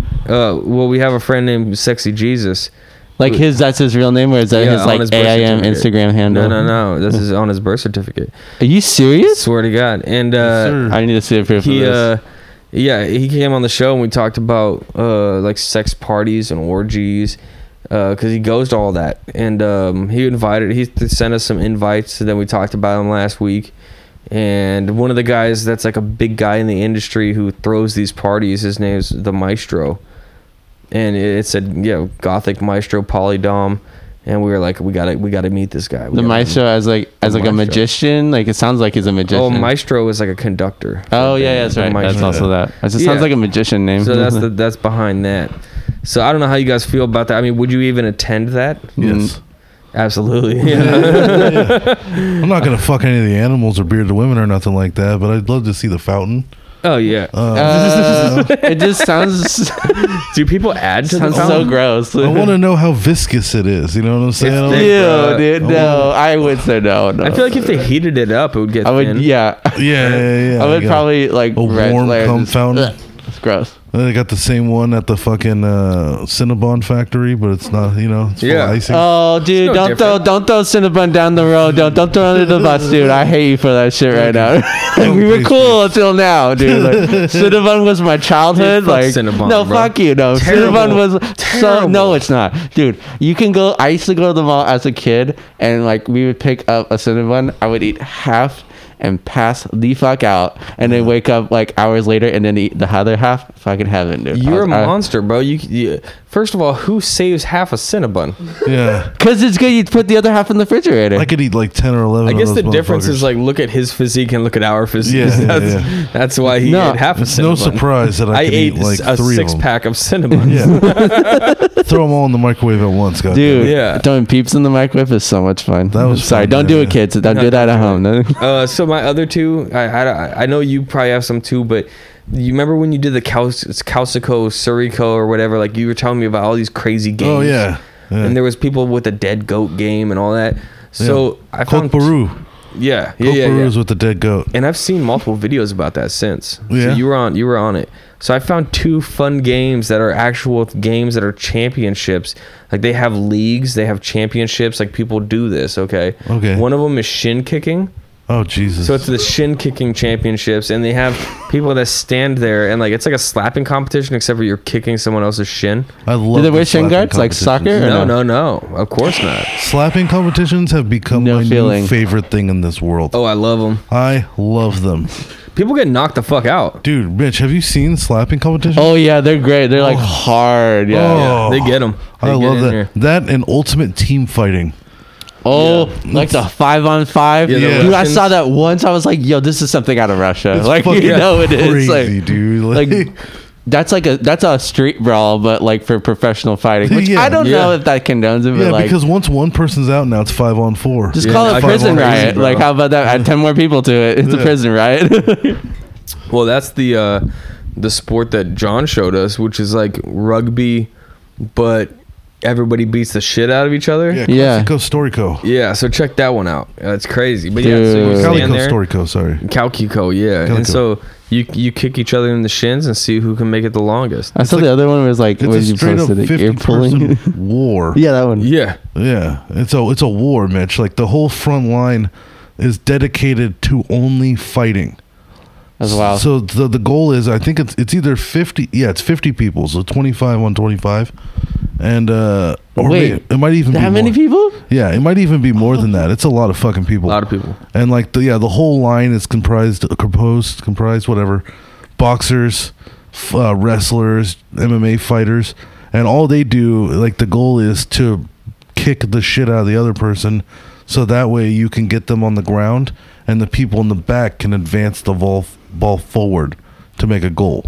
Well, we have a friend named Sexy Jesus. Like that's his real name, or is that Yeah, his on like his birth AIM certificate. Instagram handle? No. This is on his birth certificate. Are you serious? Swear to God. And sir. I need to see a proof of he this. he came on the show and we talked about like sex parties and orgies because he goes to all that, and he sent us some invites, and then we talked about him last week. And one of the guys that's like a big guy in the industry who throws these parties, his name's the Maestro, and it said Gothic Maestro Polydom, and we were like, we gotta meet this guy. The Maestro as like a Maestro. magician. Like it sounds like he's a magician. Oh, Maestro is like a conductor. Oh yeah, that's The right. That's Maestro. also that. It just Yeah. sounds like a magician name. So that's behind that. So I don't know how you guys feel about that. I mean, would you even attend that? Yes. Absolutely. Yeah. I'm not gonna fuck any of the animals or bearded women or nothing like that, but I'd love to see the fountain. Oh yeah. It just sounds Do people add to the sounds so fountain? gross. I want to know how viscous it is. You know what I'm saying? thick. Ew, dude. No, I would say no. I feel like if they heated it up, it would get I would, thin. yeah. Yeah. I would probably like a warm cum fountain. It's gross. They got the same one at the fucking Cinnabon factory, but it's not. You know, it's full Yeah. of icing. Oh, dude, no don't throw Cinnabon down the road. Don't throw under the bus, dude. I hate you for that shit right now. Like, we were please, cool until now, dude. Like, Cinnabon was my childhood. Dude, fuck Like, Cinnabon, no, bro. fuck you. No, Terrible. Cinnabon was so. Terrible. No, it's not, dude. You can go. I used to go to the mall as a kid, and like we would pick up a Cinnabon. I would eat half and pass the fuck out, and then wake up like hours later and then eat the other half. Fucking heaven, dude. You're a monster, bro. You first of all, who saves half a Cinnabon? Yeah, Cause it's good. You put the other half in the refrigerator. I could eat like 10 or 11. I of guess those the difference motherfuckers. is like look at his physique and look at our physique. Yeah, That's why he No, ate half a it's Cinnabon. no surprise that I could ate eat like a 3 of them. 6-pack of Cinnabons. Yeah, throw them all in the microwave at once, guys. Dude, Yeah. throwing peeps in the microwave is so much fun. That was sorry. fun, Don't do yeah. it, kids. Don't do that at home. So my other two, I know you probably have some too, but you remember when you did the Calcico, Surico, or whatever? Like you were telling me about all these crazy games. Oh yeah, And there was people with the dead goat game and all that. So I found Coke Yeah, Baru's with the dead goat. And I've seen multiple videos about that since. Yeah. So you were on it. So I found 2 fun games that are actual games that are championships. Like they have leagues, they have championships. Like people do this. Okay. Okay. One of them is shin kicking. Oh Jesus! So it's the shin kicking championships, and they have people that stand there and like it's like a slapping competition, except for you're kicking someone else's shin. I love. Do they the wear shin slapping guards like soccer? competitions. Or No, of course not. Slapping competitions have become No my feeling. new favorite thing in this world. Oh, I love them. I love them, People get knocked the fuck out. dude. Mitch, have you seen slapping competitions? Oh yeah, they're great. They're like hard. Yeah. Oh. They get them. I love that. That and ultimate team fighting. Oh, like the 5-on-5. Yeah, the Dude, I Russians. saw that once. I was like, yo, this is something out of Russia. It's like, fucking you know, it is crazy, like, dude. like that's a street brawl, but like for professional fighting. Which Yeah. I don't Yeah. know if that condones it, but yeah, like because once one person's out, now it's 5-on-4. just Yeah, call I it can prison go crazy, riot. bro. Like, how about that? Add 10 more people to it. It's a Yeah. prison riot. Well, that's the sport that John showed us, which is like rugby, but everybody beats the shit out of each other. Yeah, Yeah. Storico. Yeah, so check that one out. It's crazy. But yeah, so you Dude. stand Calico there. Storico, sorry. Calcico, yeah. Calico. And so you kick each other in the shins and see who can make it the longest. I saw like- the other one was like, what It's did a you straight up post it? Ear 50 pulling. person war. Yeah, that one. Yeah. Yeah, it's a war, Mitch. Like the whole front line is dedicated to only fighting. That's wild. So the goal is, I think it's either 50. Yeah, it's 50 people. So 25 on 25, and or Wait, it might even that be many more. people? Yeah, it might even be more than that. It's a lot of fucking people. A lot of people. And like the whole line is comprised whatever, boxers, wrestlers, MMA fighters, and all they do, like the goal is to kick the shit out of the other person, so that way you can get them on the ground, and the people in the back can advance the ball forward to make a goal.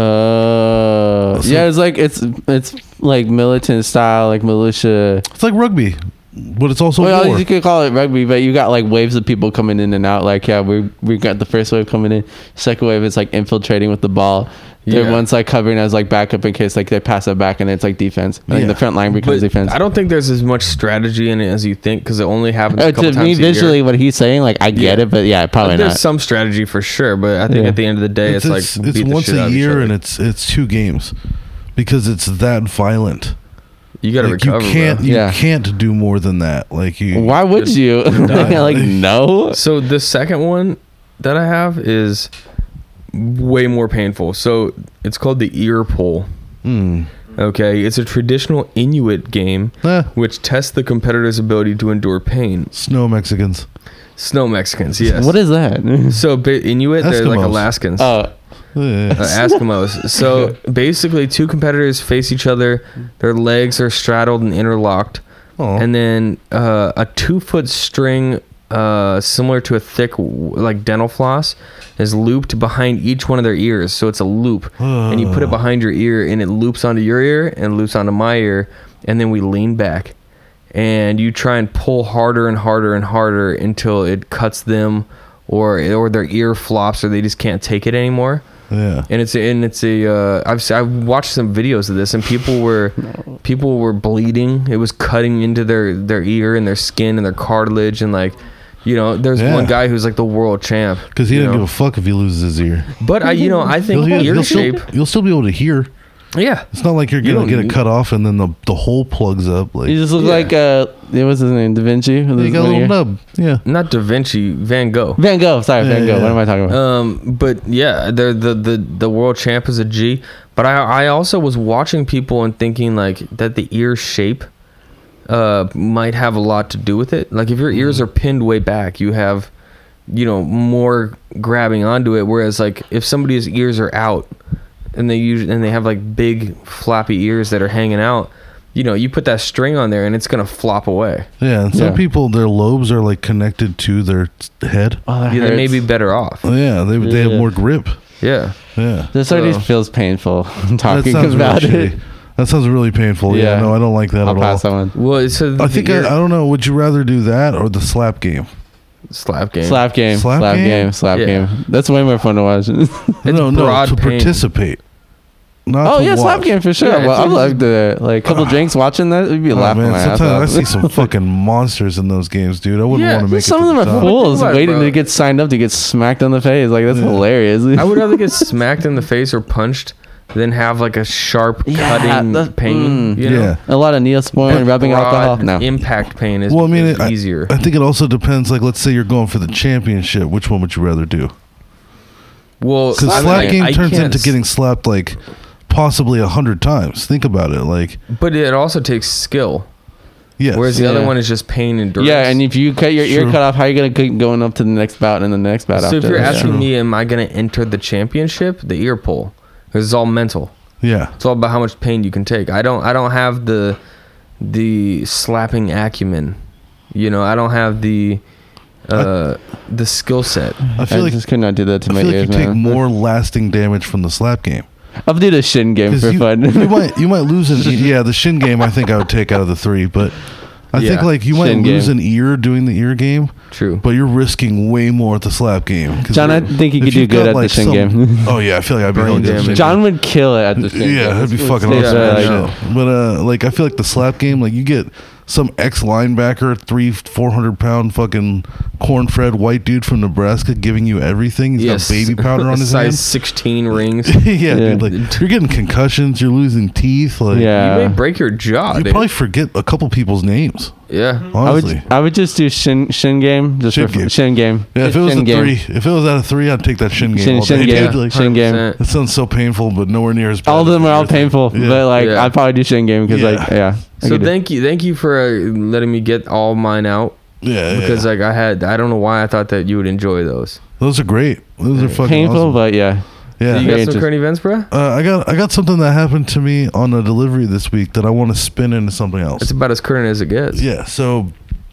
Yeah, it's like militant style, like militia. It's like rugby, but it's also Well, war. you could call it rugby, but you got like waves of people coming in and out. Like, yeah, we got the first wave coming in. Second wave is like infiltrating with the ball. Third Yeah. one's like covering as like backup in case like they pass it back, and it's like defense. Like Yeah. the front line becomes But defense. I don't think there's as much strategy in it as you think because it only happens a couple To me, times a visually, year. what he's saying, like I get Yeah. it, but yeah, probably There's not. some strategy for sure, but I think Yeah. at the end of the day, it's like it's beat the once shit out a of each year, other. and it's 2 games, because it's that violent. You got to Like recover, you can't bro. you Yeah. can't do more than that. Like you. Why would Just you? like no. So the second one that I have is way more painful. So it's called the ear pull. Hmm. Okay, it's a traditional Inuit game which tests the competitor's ability to endure pain. Snow Mexicans. Snow Mexicans, yes. What is that? So Inuit, they're like Eskimos. Alaskans. Oh, Yeah. Eskimos. So basically, 2 competitors face each other. Their legs are straddled and interlocked, Aw. and then a 2-foot string, similar to a thick like dental floss, is looped behind each one of their ears. So it's a loop, and you put it behind your ear, and it loops onto your ear and loops onto my ear, and then we lean back. and you try and pull harder and harder and harder until it cuts them, or their ear flops, or they just can't take it anymore. Yeah. And I've watched some videos of this, and people were bleeding. It was cutting into their ear and their skin and their cartilage, and like, you know, there's one guy who's like the world champ Because he didn't give a fuck if he loses his ear. But I think ear shape. You'll still be able to hear. Yeah, It's not like you're gonna get it cut off and then the hole plugs up. Like You just look like what's his name? Da Vinci. you got a little nub. Yeah. not Da Vinci, Van Gogh. Van Gogh. Sorry, Van Gogh. yeah. What am I talking about? But yeah, they're the world champ is a G. But I also was watching people and thinking like that the ear shape might have a lot to do with it. Like if your ears are pinned way back, you have, you know, more grabbing onto it. Whereas like if somebody's ears are out and they have like big floppy ears that are hanging out, you know, you put that string on there and it's gonna flop away. Yeah, and some people, their lobes are like connected to their head. Oh, that Yeah, they may hurts. be better off. Yeah, they have more grip. Yeah. Yeah. This already So- feels painful That talking sounds about really it. shitty. That sounds really painful. Yeah, Yeah. no, I don't like that I'll at pass all. that one. Well, so I think I don't know. Would you rather do that or the slap game? slap game. Slap game. Slap Slap game? game. Slap Yeah. game. That's way more fun to watch. No, broad to pain. participate. Not Oh to yeah, slap watch. game for sure. Yeah, well, I it's- love the like couple drinks watching that. We'd be Oh, laughing man, my ass sometimes off. I see some fucking monsters in those games, dude. I wouldn't Yeah, want to make Some it of to them the are top. fools Think about it, waiting bro. to get signed up to get smacked on the face. Like that's hilarious. I would rather get smacked in the face or punched than have like a sharp cutting that- pain. You know? Yeah. a lot of Neosporin, rubbing Broad alcohol. No, impact pain is, Well, I mean, is I easier. think it also depends. Like, let's say you're going for the championship. Which one would you rather do? Well, Because I slap mean, game I turns can't into getting slapped like possibly 100 times. Think about it. Like, but it also takes skill. yes. Whereas the Yeah. other one is just pain and duress. yeah, and if you cut your ear True. cut off, how are you gonna keep going up to the next bout and the next bout so after? if you're that? asking True. me, am I going to enter the championship? The ear pull, because it's all mental. Yeah. It's all about how much pain you can take. I don't have the slapping acumen. You know, I don't have the skill set. I feel I like just could not do that to I my feel like ears, you take man. more lasting damage from the slap game. I'll do the shin game for you, fun. you might lose an the shin game. I think I would take out of the three, but I think Yeah, like you might shin lose game. an ear doing the ear game, True. but you're risking way more at the slap game. 'Cause John, I you're- think you if could do you've good got, at the shin game. Oh yeah, I feel like I'd be Brain really good at the damage. shin John would kill it at the shin game. Yeah, that'd be Let's fucking stay awesome. there, Yeah, like- I know. But like I feel like the slap game, like you get some ex linebacker, 300-400-pound fucking corn-fed white dude from Nebraska giving you everything. He's got baby powder on his Size hands. 16 rings. Yeah, Yeah. dude, like you're getting concussions, you're losing teeth. Like, Yeah. You may break your jaw. you dude. probably forget a couple people's names. Yeah. Honestly, I would just do shin game just Shin for game. shin game. yeah. If it was Shin a game. three, if it was out of three, I'd take that shin game. Shin- all shin day, game. dude. Like, Shin game. 100%. that sounds so painful, but nowhere near as bad. All of them as are the all other thing. painful, Yeah. but like Yeah. I'd probably do shin game because like Yeah. I So could do- thank you for letting me get all mine out, Yeah, because yeah. like I don't know why I thought that you would enjoy those. Those are great. Those are fucking painful, awesome. but yeah. Yeah. So you Very got some current events, bro? I got something that happened to me on a delivery this week that I want to spin into something else. It's about as current as it gets. Yeah, so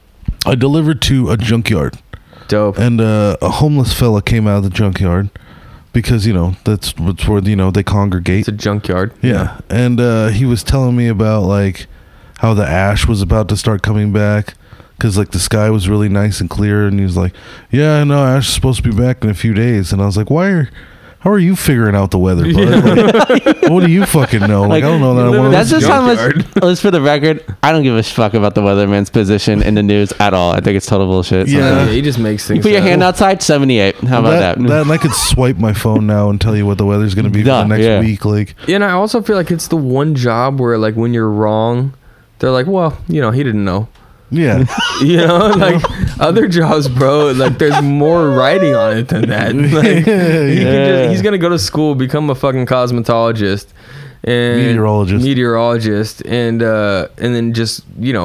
I delivered to a junkyard, Dope. and a homeless fella came out of the junkyard because that's where they congregate. It's a junkyard. Yeah, and he was telling me about like how the ash was about to start coming back. Because like the sky was really nice and clear, and he was like, "Yeah, I know Ash is supposed to be back in a few days." And I was like, how are you figuring out the weather, bud? Like, what do you fucking know? Like, I don't know that. I want That's just how much. junkyard. Just for the record, I don't give a fuck about the weatherman's position in the news at all. I think it's total bullshit. Yeah. sometimes. He just makes things. You put your up. hand outside, 78. How about that? and I could swipe my phone now and tell you what the weather's going to be for Duh, the next yeah. week. Like, Yeah, and I also feel like it's the one job where like when you're wrong, they're like, well, he didn't know. yeah, Like other jobs, bro. Like there's more writing on it than that. Like, he's gonna go to school, become a fucking cosmetologist, and meteorologist, and then just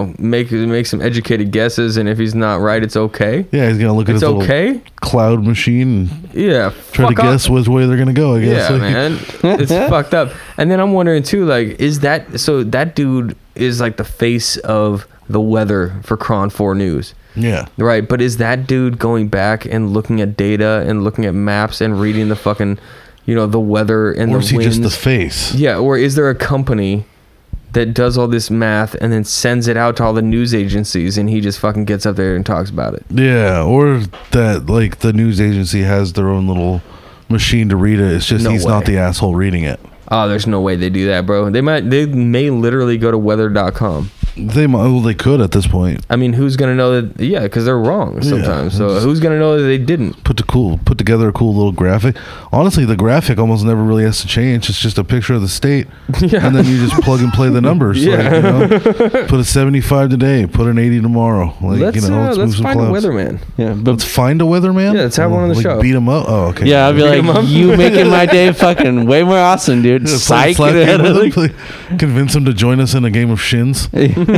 make some educated guesses. And if he's not right, it's okay. yeah. He's gonna look at It's his little okay. cloud machine and Yeah. try to fuck off. guess which way they're gonna go. I guess. Yeah, Like, man, it's fucked up. And then I'm wondering too, like, is that so? That dude is like the face of the weather for Cron 4 News, Yeah. right? But is that dude going back and looking at data and looking at maps and reading the fucking, the weather and Or the is he winds? just the face? Yeah, or is there a company that does all this math and then sends it out to all the news agencies, and he just fucking gets up there and talks about it. Yeah, or that like the news agency has their own little machine to read it. It's just No he's way. not the asshole reading it. Oh, there's no way they do that, bro. They may literally go to weather.com. They could at this point. I mean, who's gonna know that? Yeah, because they're wrong sometimes. So who's gonna know that they didn't? Put together a cool little graphic. Honestly, the graphic almost never really has to change. It's just a picture of the state, Yeah. and then you just plug and play the numbers. Yeah. Like, you know, put a 75 today, put an 80 tomorrow. Like, Let's you know, let's move some find clouds. a weatherman. Yeah, but Let's find a weatherman. Yeah, let's have one on the like show. Beat him up. Oh, okay. yeah, I'd be Beat 'em up. like, you making my day fucking way more awesome, dude. Yeah, play Psych. slap game with him, convince him to join us in a game of shins.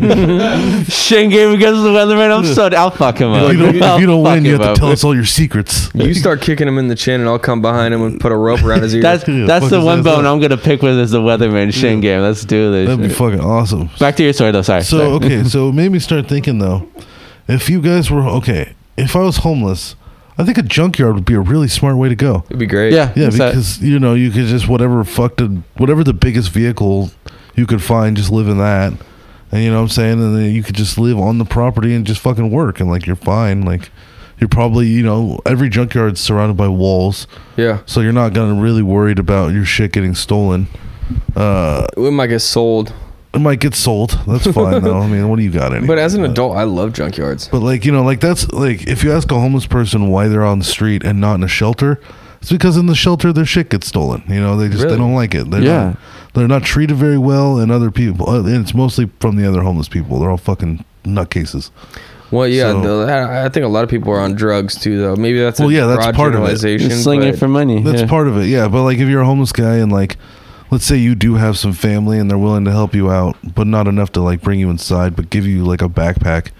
Shane game against the weatherman. I'll fuck him up. If you don't I'll win, you fuck have him to tell up. us all your secrets. You start kicking him in the chin, and I'll come behind him and put a rope around his ear. That's Yeah, the fuck his one ass bone up. I'm gonna pick with is the weatherman Shane game. Let's do this. That'd be shit. fucking awesome. Back to your story though. Sorry. So okay, so it made me start thinking though, if you guys were if I was homeless, I think a junkyard would be a really smart way to go. It'd be great. Yeah. Yeah, What's that? because you know you could just whatever the biggest vehicle you could find, just live in that, and you know what I'm saying, and then you could just live on the property and just fucking work, and like you're fine. Like you're probably every junkyard's surrounded by walls, Yeah. so you're not gonna really worried about your shit getting stolen. It might get sold. It might get sold. That's fine though. I mean, what do you got anyway? But as an adult, I love junkyards. But like that's like if you ask a homeless person why they're on the street and not in a shelter, it's because in the shelter their shit gets stolen. You know, they Really? don't like it. Yeah. They're not treated very well, and other people, and it's mostly from the other homeless people. They're all fucking nutcases. Well, yeah, So- I think a lot of people are on drugs too, though. Maybe that's Well, yeah, that's broad part of it. generalization, Just slinging but- it for money. That's yeah. part of it, yeah. But like if you're a homeless guy and like, let's say you do have some family and they're willing to help you out, but not enough to like bring you inside, but give you like a backpack.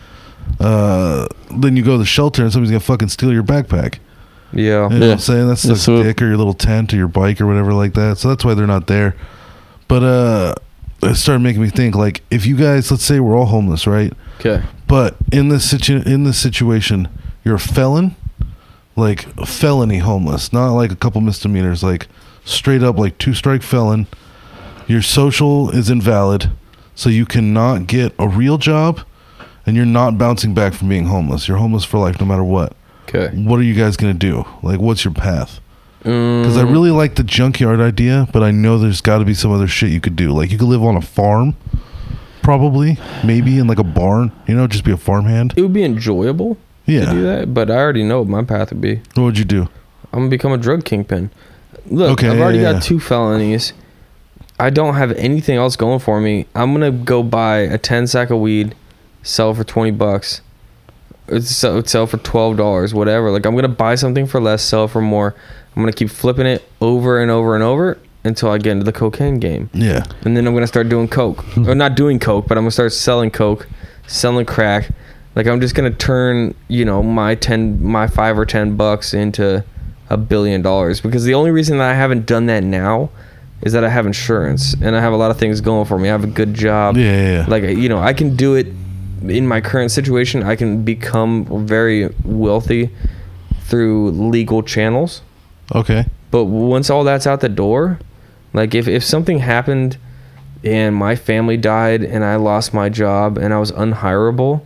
Then you go to the shelter and somebody's gonna fucking steal your backpack. Yeah. You know what I'm saying? That's Yeah, the so- stick or your little tent or your bike or whatever like that. So that's why they're not there. But it started making me think, like, if you guys, let's say we're all homeless, right? Okay. But in this situation, you're a felon, like a felony homeless, not like a couple misdemeanors, like straight up like 2-strike felon. Your social is invalid, so you cannot get a real job, and you're not bouncing back from being homeless. You're homeless for life no matter what. Okay. What are you guys gonna do? Like, what's your path? Because I really like the junkyard idea, but I know there's got to be some other shit you could do. Like, you could live on a farm, probably, maybe in like a barn. You know, just be a farmhand. It would be enjoyable to do Yeah. that, but I already know what my path would be. What would you do? I'm gonna become a drug kingpin. Look, Okay, I've already yeah, got yeah. 2 felonies. I don't have anything else going for me. I'm gonna go buy a 10 sack of weed, sell it for $20. Sell for $12, whatever. Like, I'm gonna buy something for less, sell it for more. I'm gonna keep flipping it over and over and over until I get into the cocaine game. Yeah. And then I'm gonna start doing coke, or not doing coke, but I'm gonna start selling coke, selling crack. Like, I'm just gonna turn, my $5 or $10 into $1 billion, because the only reason that I haven't done that now is that I have insurance and I have a lot of things going for me. I have a good job. Yeah. Like, I can do it in my current situation. I can become very wealthy through legal channels. Okay. But once all that's out the door, like if something happened and my family died and I lost my job and I was unhireable,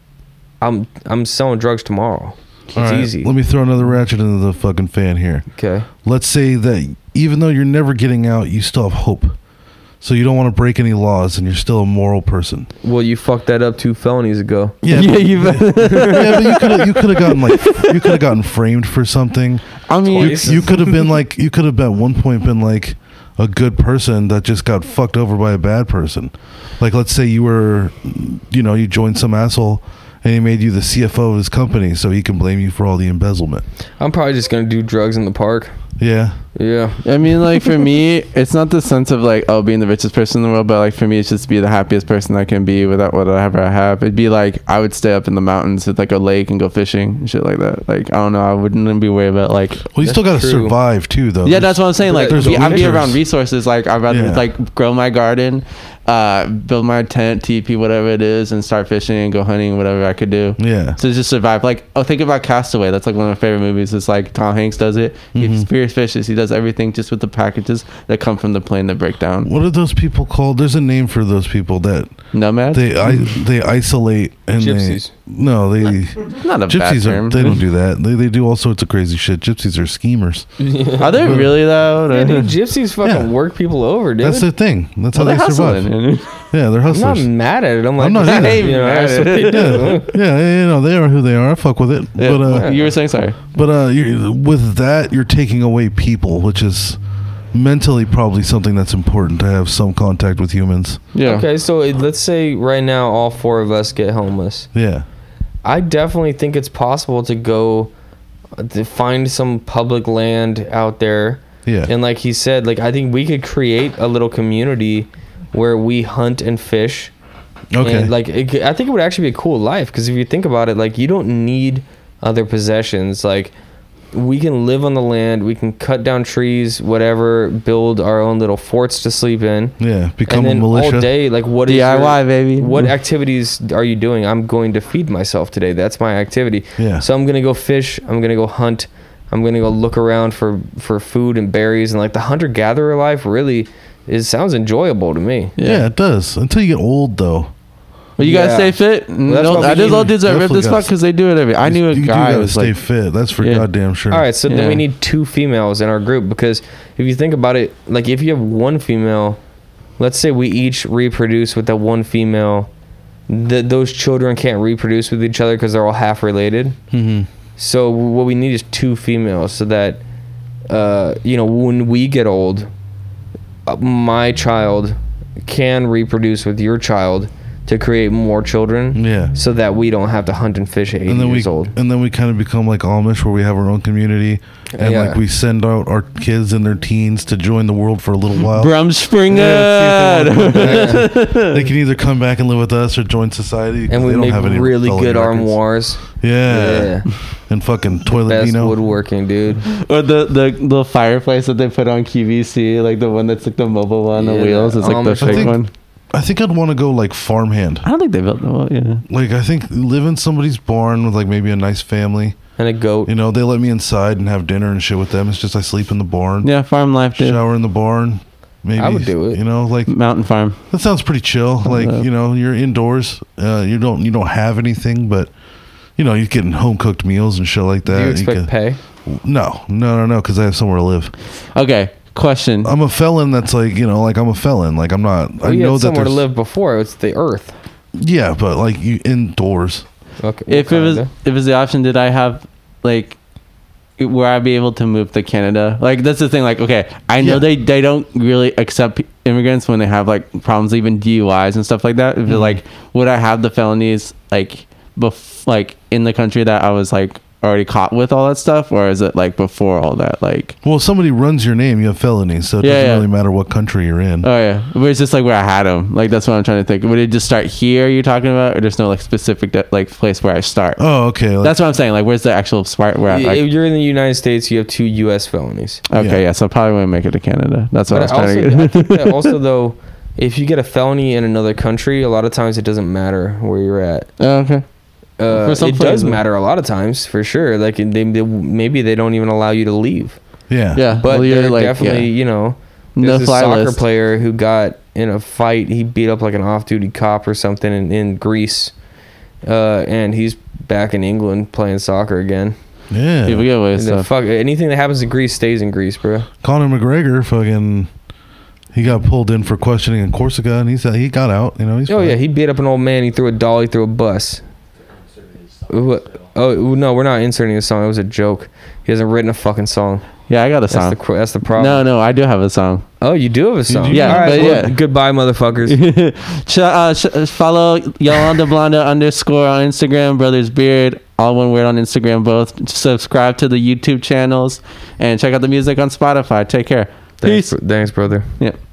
I'm selling drugs tomorrow. It's All right, easy. Let me throw another ratchet into the fucking fan here. Okay. Let's say that even though you're never getting out, you still have hope. So you don't want to break any laws, and you're still a moral person. Well, you fucked that up 2 felonies ago. Yeah, Yeah, but, you. you could have gotten framed for something. I mean, Twice. You could have been like, you could have at one point been like a good person that just got fucked over by a bad person. Like, let's say you were, you joined some asshole and he made you the CFO of his company so he can blame you for all the embezzlement. I'm probably just gonna do drugs in the park. Yeah. Yeah. I mean, like, for me, it's not the sense of like, oh, being the richest person in the world, but like for me, it's just to be the happiest person I can be without whatever I have. It'd be like I would stay up in the mountains with like a lake and go fishing and shit like that. Like, I don't know, I wouldn't be worried about like. Well, you still got to That's true. survive too, though. Yeah, that's what I'm saying. Like, There's I'd be winters. around resources. Like, I'd rather Yeah. like grow my garden, build my tent, teepee, whatever it is, and start fishing and go hunting, whatever I could do. Yeah. To just survive. Like, think about Castaway. That's like one of my favorite movies. It's like Tom Hanks does it. He Gary's Fishes. He does everything just with the packages that come from the plane that break down. What are those people called? There's a name for those people that Nomads? they isolate and Gypsies. they Not a bad gypsies term. they don't do that. They do all sorts of crazy shit. Gypsies are schemers. Are they really though? Yeah, dude, gypsies fucking Yeah. work people over, dude. That's their thing. That's Well, how they're they survive. hustling. Yeah, they're I'm not hustlers. mad at it. I'm like, I'm not either. you know, that's what they do. Yeah, you know they are who they are. I fuck with it. Yeah, But you were saying sorry. with that, you're taking away people, which is mentally probably something that's important to have some contact with humans. Yeah. Okay, so let's say right now all 4 of us get homeless. Yeah. I definitely think it's possible to go to find some public land out there. Yeah. And like he said, like I think we could create a little community where we hunt and fish. Okay. And like I think it would actually be a cool life because if you think about it, like you don't need other possessions. Like we can live on the land, we can cut down trees, whatever, build our own little forts to sleep in. Yeah. Become And a then militia. all day, like what is DIY, baby. What activities are you doing? I'm going to feed myself today. That's my activity. Yeah. So I'm gonna go fish. I'm gonna go hunt. I'm gonna go look around for food and berries. And like the hunter gatherer life really sounds enjoyable to me. Yeah, it does. Until you get old, though. But you gotta Yeah. stay fit. that's No, what we there's need. old dudes that rip Definitely this fuck gotta- because they do it every. I knew a You do guy gotta was stay like, fit. That's for Yeah. goddamn sure. All right, so then Yeah. we need 2 females in our group because if you think about it, like if you have 1 female, let's say we each reproduce with that 1 female, those children can't reproduce with each other because they're all half related. Mm-hmm. So what we need is 2 females so that, when we get old, my child can reproduce with your child to create more children. Yeah. So that we don't have to hunt and fish at 80 And then years old. we kind of become like Amish, where we have our own community, and Yeah. like we send out our kids in their teens to join the world for a little while. Brumspringer. Yeah, see if they wanna come back. They can either come back and live with us or join society. 'cause And we they don't make have any really felony good records. armoires. Yeah. And fucking toilet Best vino. woodworking, dude. Or the fireplace that they put on QVC, like the one that's like the mobile one on the Yeah, wheels. It's like the Amish. I fake think- one. I think I'd want to go like farmhand. I don't think they built the one. Yeah. Like I think live in somebody's barn with like maybe a nice family. And a goat. You know, they let me inside and have dinner and shit with them. It's just I sleep in the barn. Yeah, farm life, dude. Shower in the barn. Maybe I would do it. You know, like Mountain farm. that sounds pretty chill. Like you know, you're indoors. You don't have anything, but you know, you're getting home cooked meals and shit like that. Do you expect can- pay? No, because I have somewhere to live. Okay, question. I'm a felon. That's like I'm a felon. Like I'm not. Well, I you know had that somewhere to there's live before. It's the earth. Yeah, but like you indoors. Okay. If it was the option, did I have like where I'd be able to move to Canada? Like that's the thing. Like okay, I know Yeah. they don't really accept immigrants when they have like problems, even DUIs and stuff like that. If like would I have the felonies like like in the country that I was like already caught with all that stuff, or is it like before all that? Like Well, if somebody runs your name, you have felonies, so it Yeah, doesn't yeah. really matter what country you're in. oh yeah, but it's just like where I had them. Like that's what I'm trying to think. Would it just start here? You're talking about, or there's no like specific like place where I start? Oh, okay. Like, That's what I'm saying. Like, where's the actual spot where I, if like, you're in the United States, you have 2 U.S. felonies. okay, yeah. yeah, so I probably wouldn't make it to Canada. That's what But I was also, trying to I get. think that also though, if you get a felony in another country, a lot of times it doesn't matter where you're at. Oh, okay. For some It does places. matter a lot of times, for sure. Like maybe they don't even allow you to leave. yeah. Yeah, But well, you're they're like, definitely, No there's a fly soccer list. player who got in a fight. He beat up like an off-duty cop or something in Greece, and he's back in England playing soccer again. Yeah. People get away with And then stuff. fuck anything that happens in Greece stays in Greece, bro. Conor McGregor, he got pulled in for questioning in Corsica, and he got out. You know, he's Oh fine. yeah, he beat up an old man. He threw a dolly through a bus. Oh no, we're not inserting a song. It was a joke. He hasn't written a fucking song. Yeah, I got a song. That's the problem. No, I do have a song. Oh, you do have a song. do? Yeah, All right, but well, yeah. Goodbye, motherfuckers. Follow Yolanda Blonda _ on Instagram, Brothers Beard, all one word on Instagram, both. Subscribe to the YouTube channels and check out the music on Spotify. Take care. Peace. Thanks, brother. Yeah.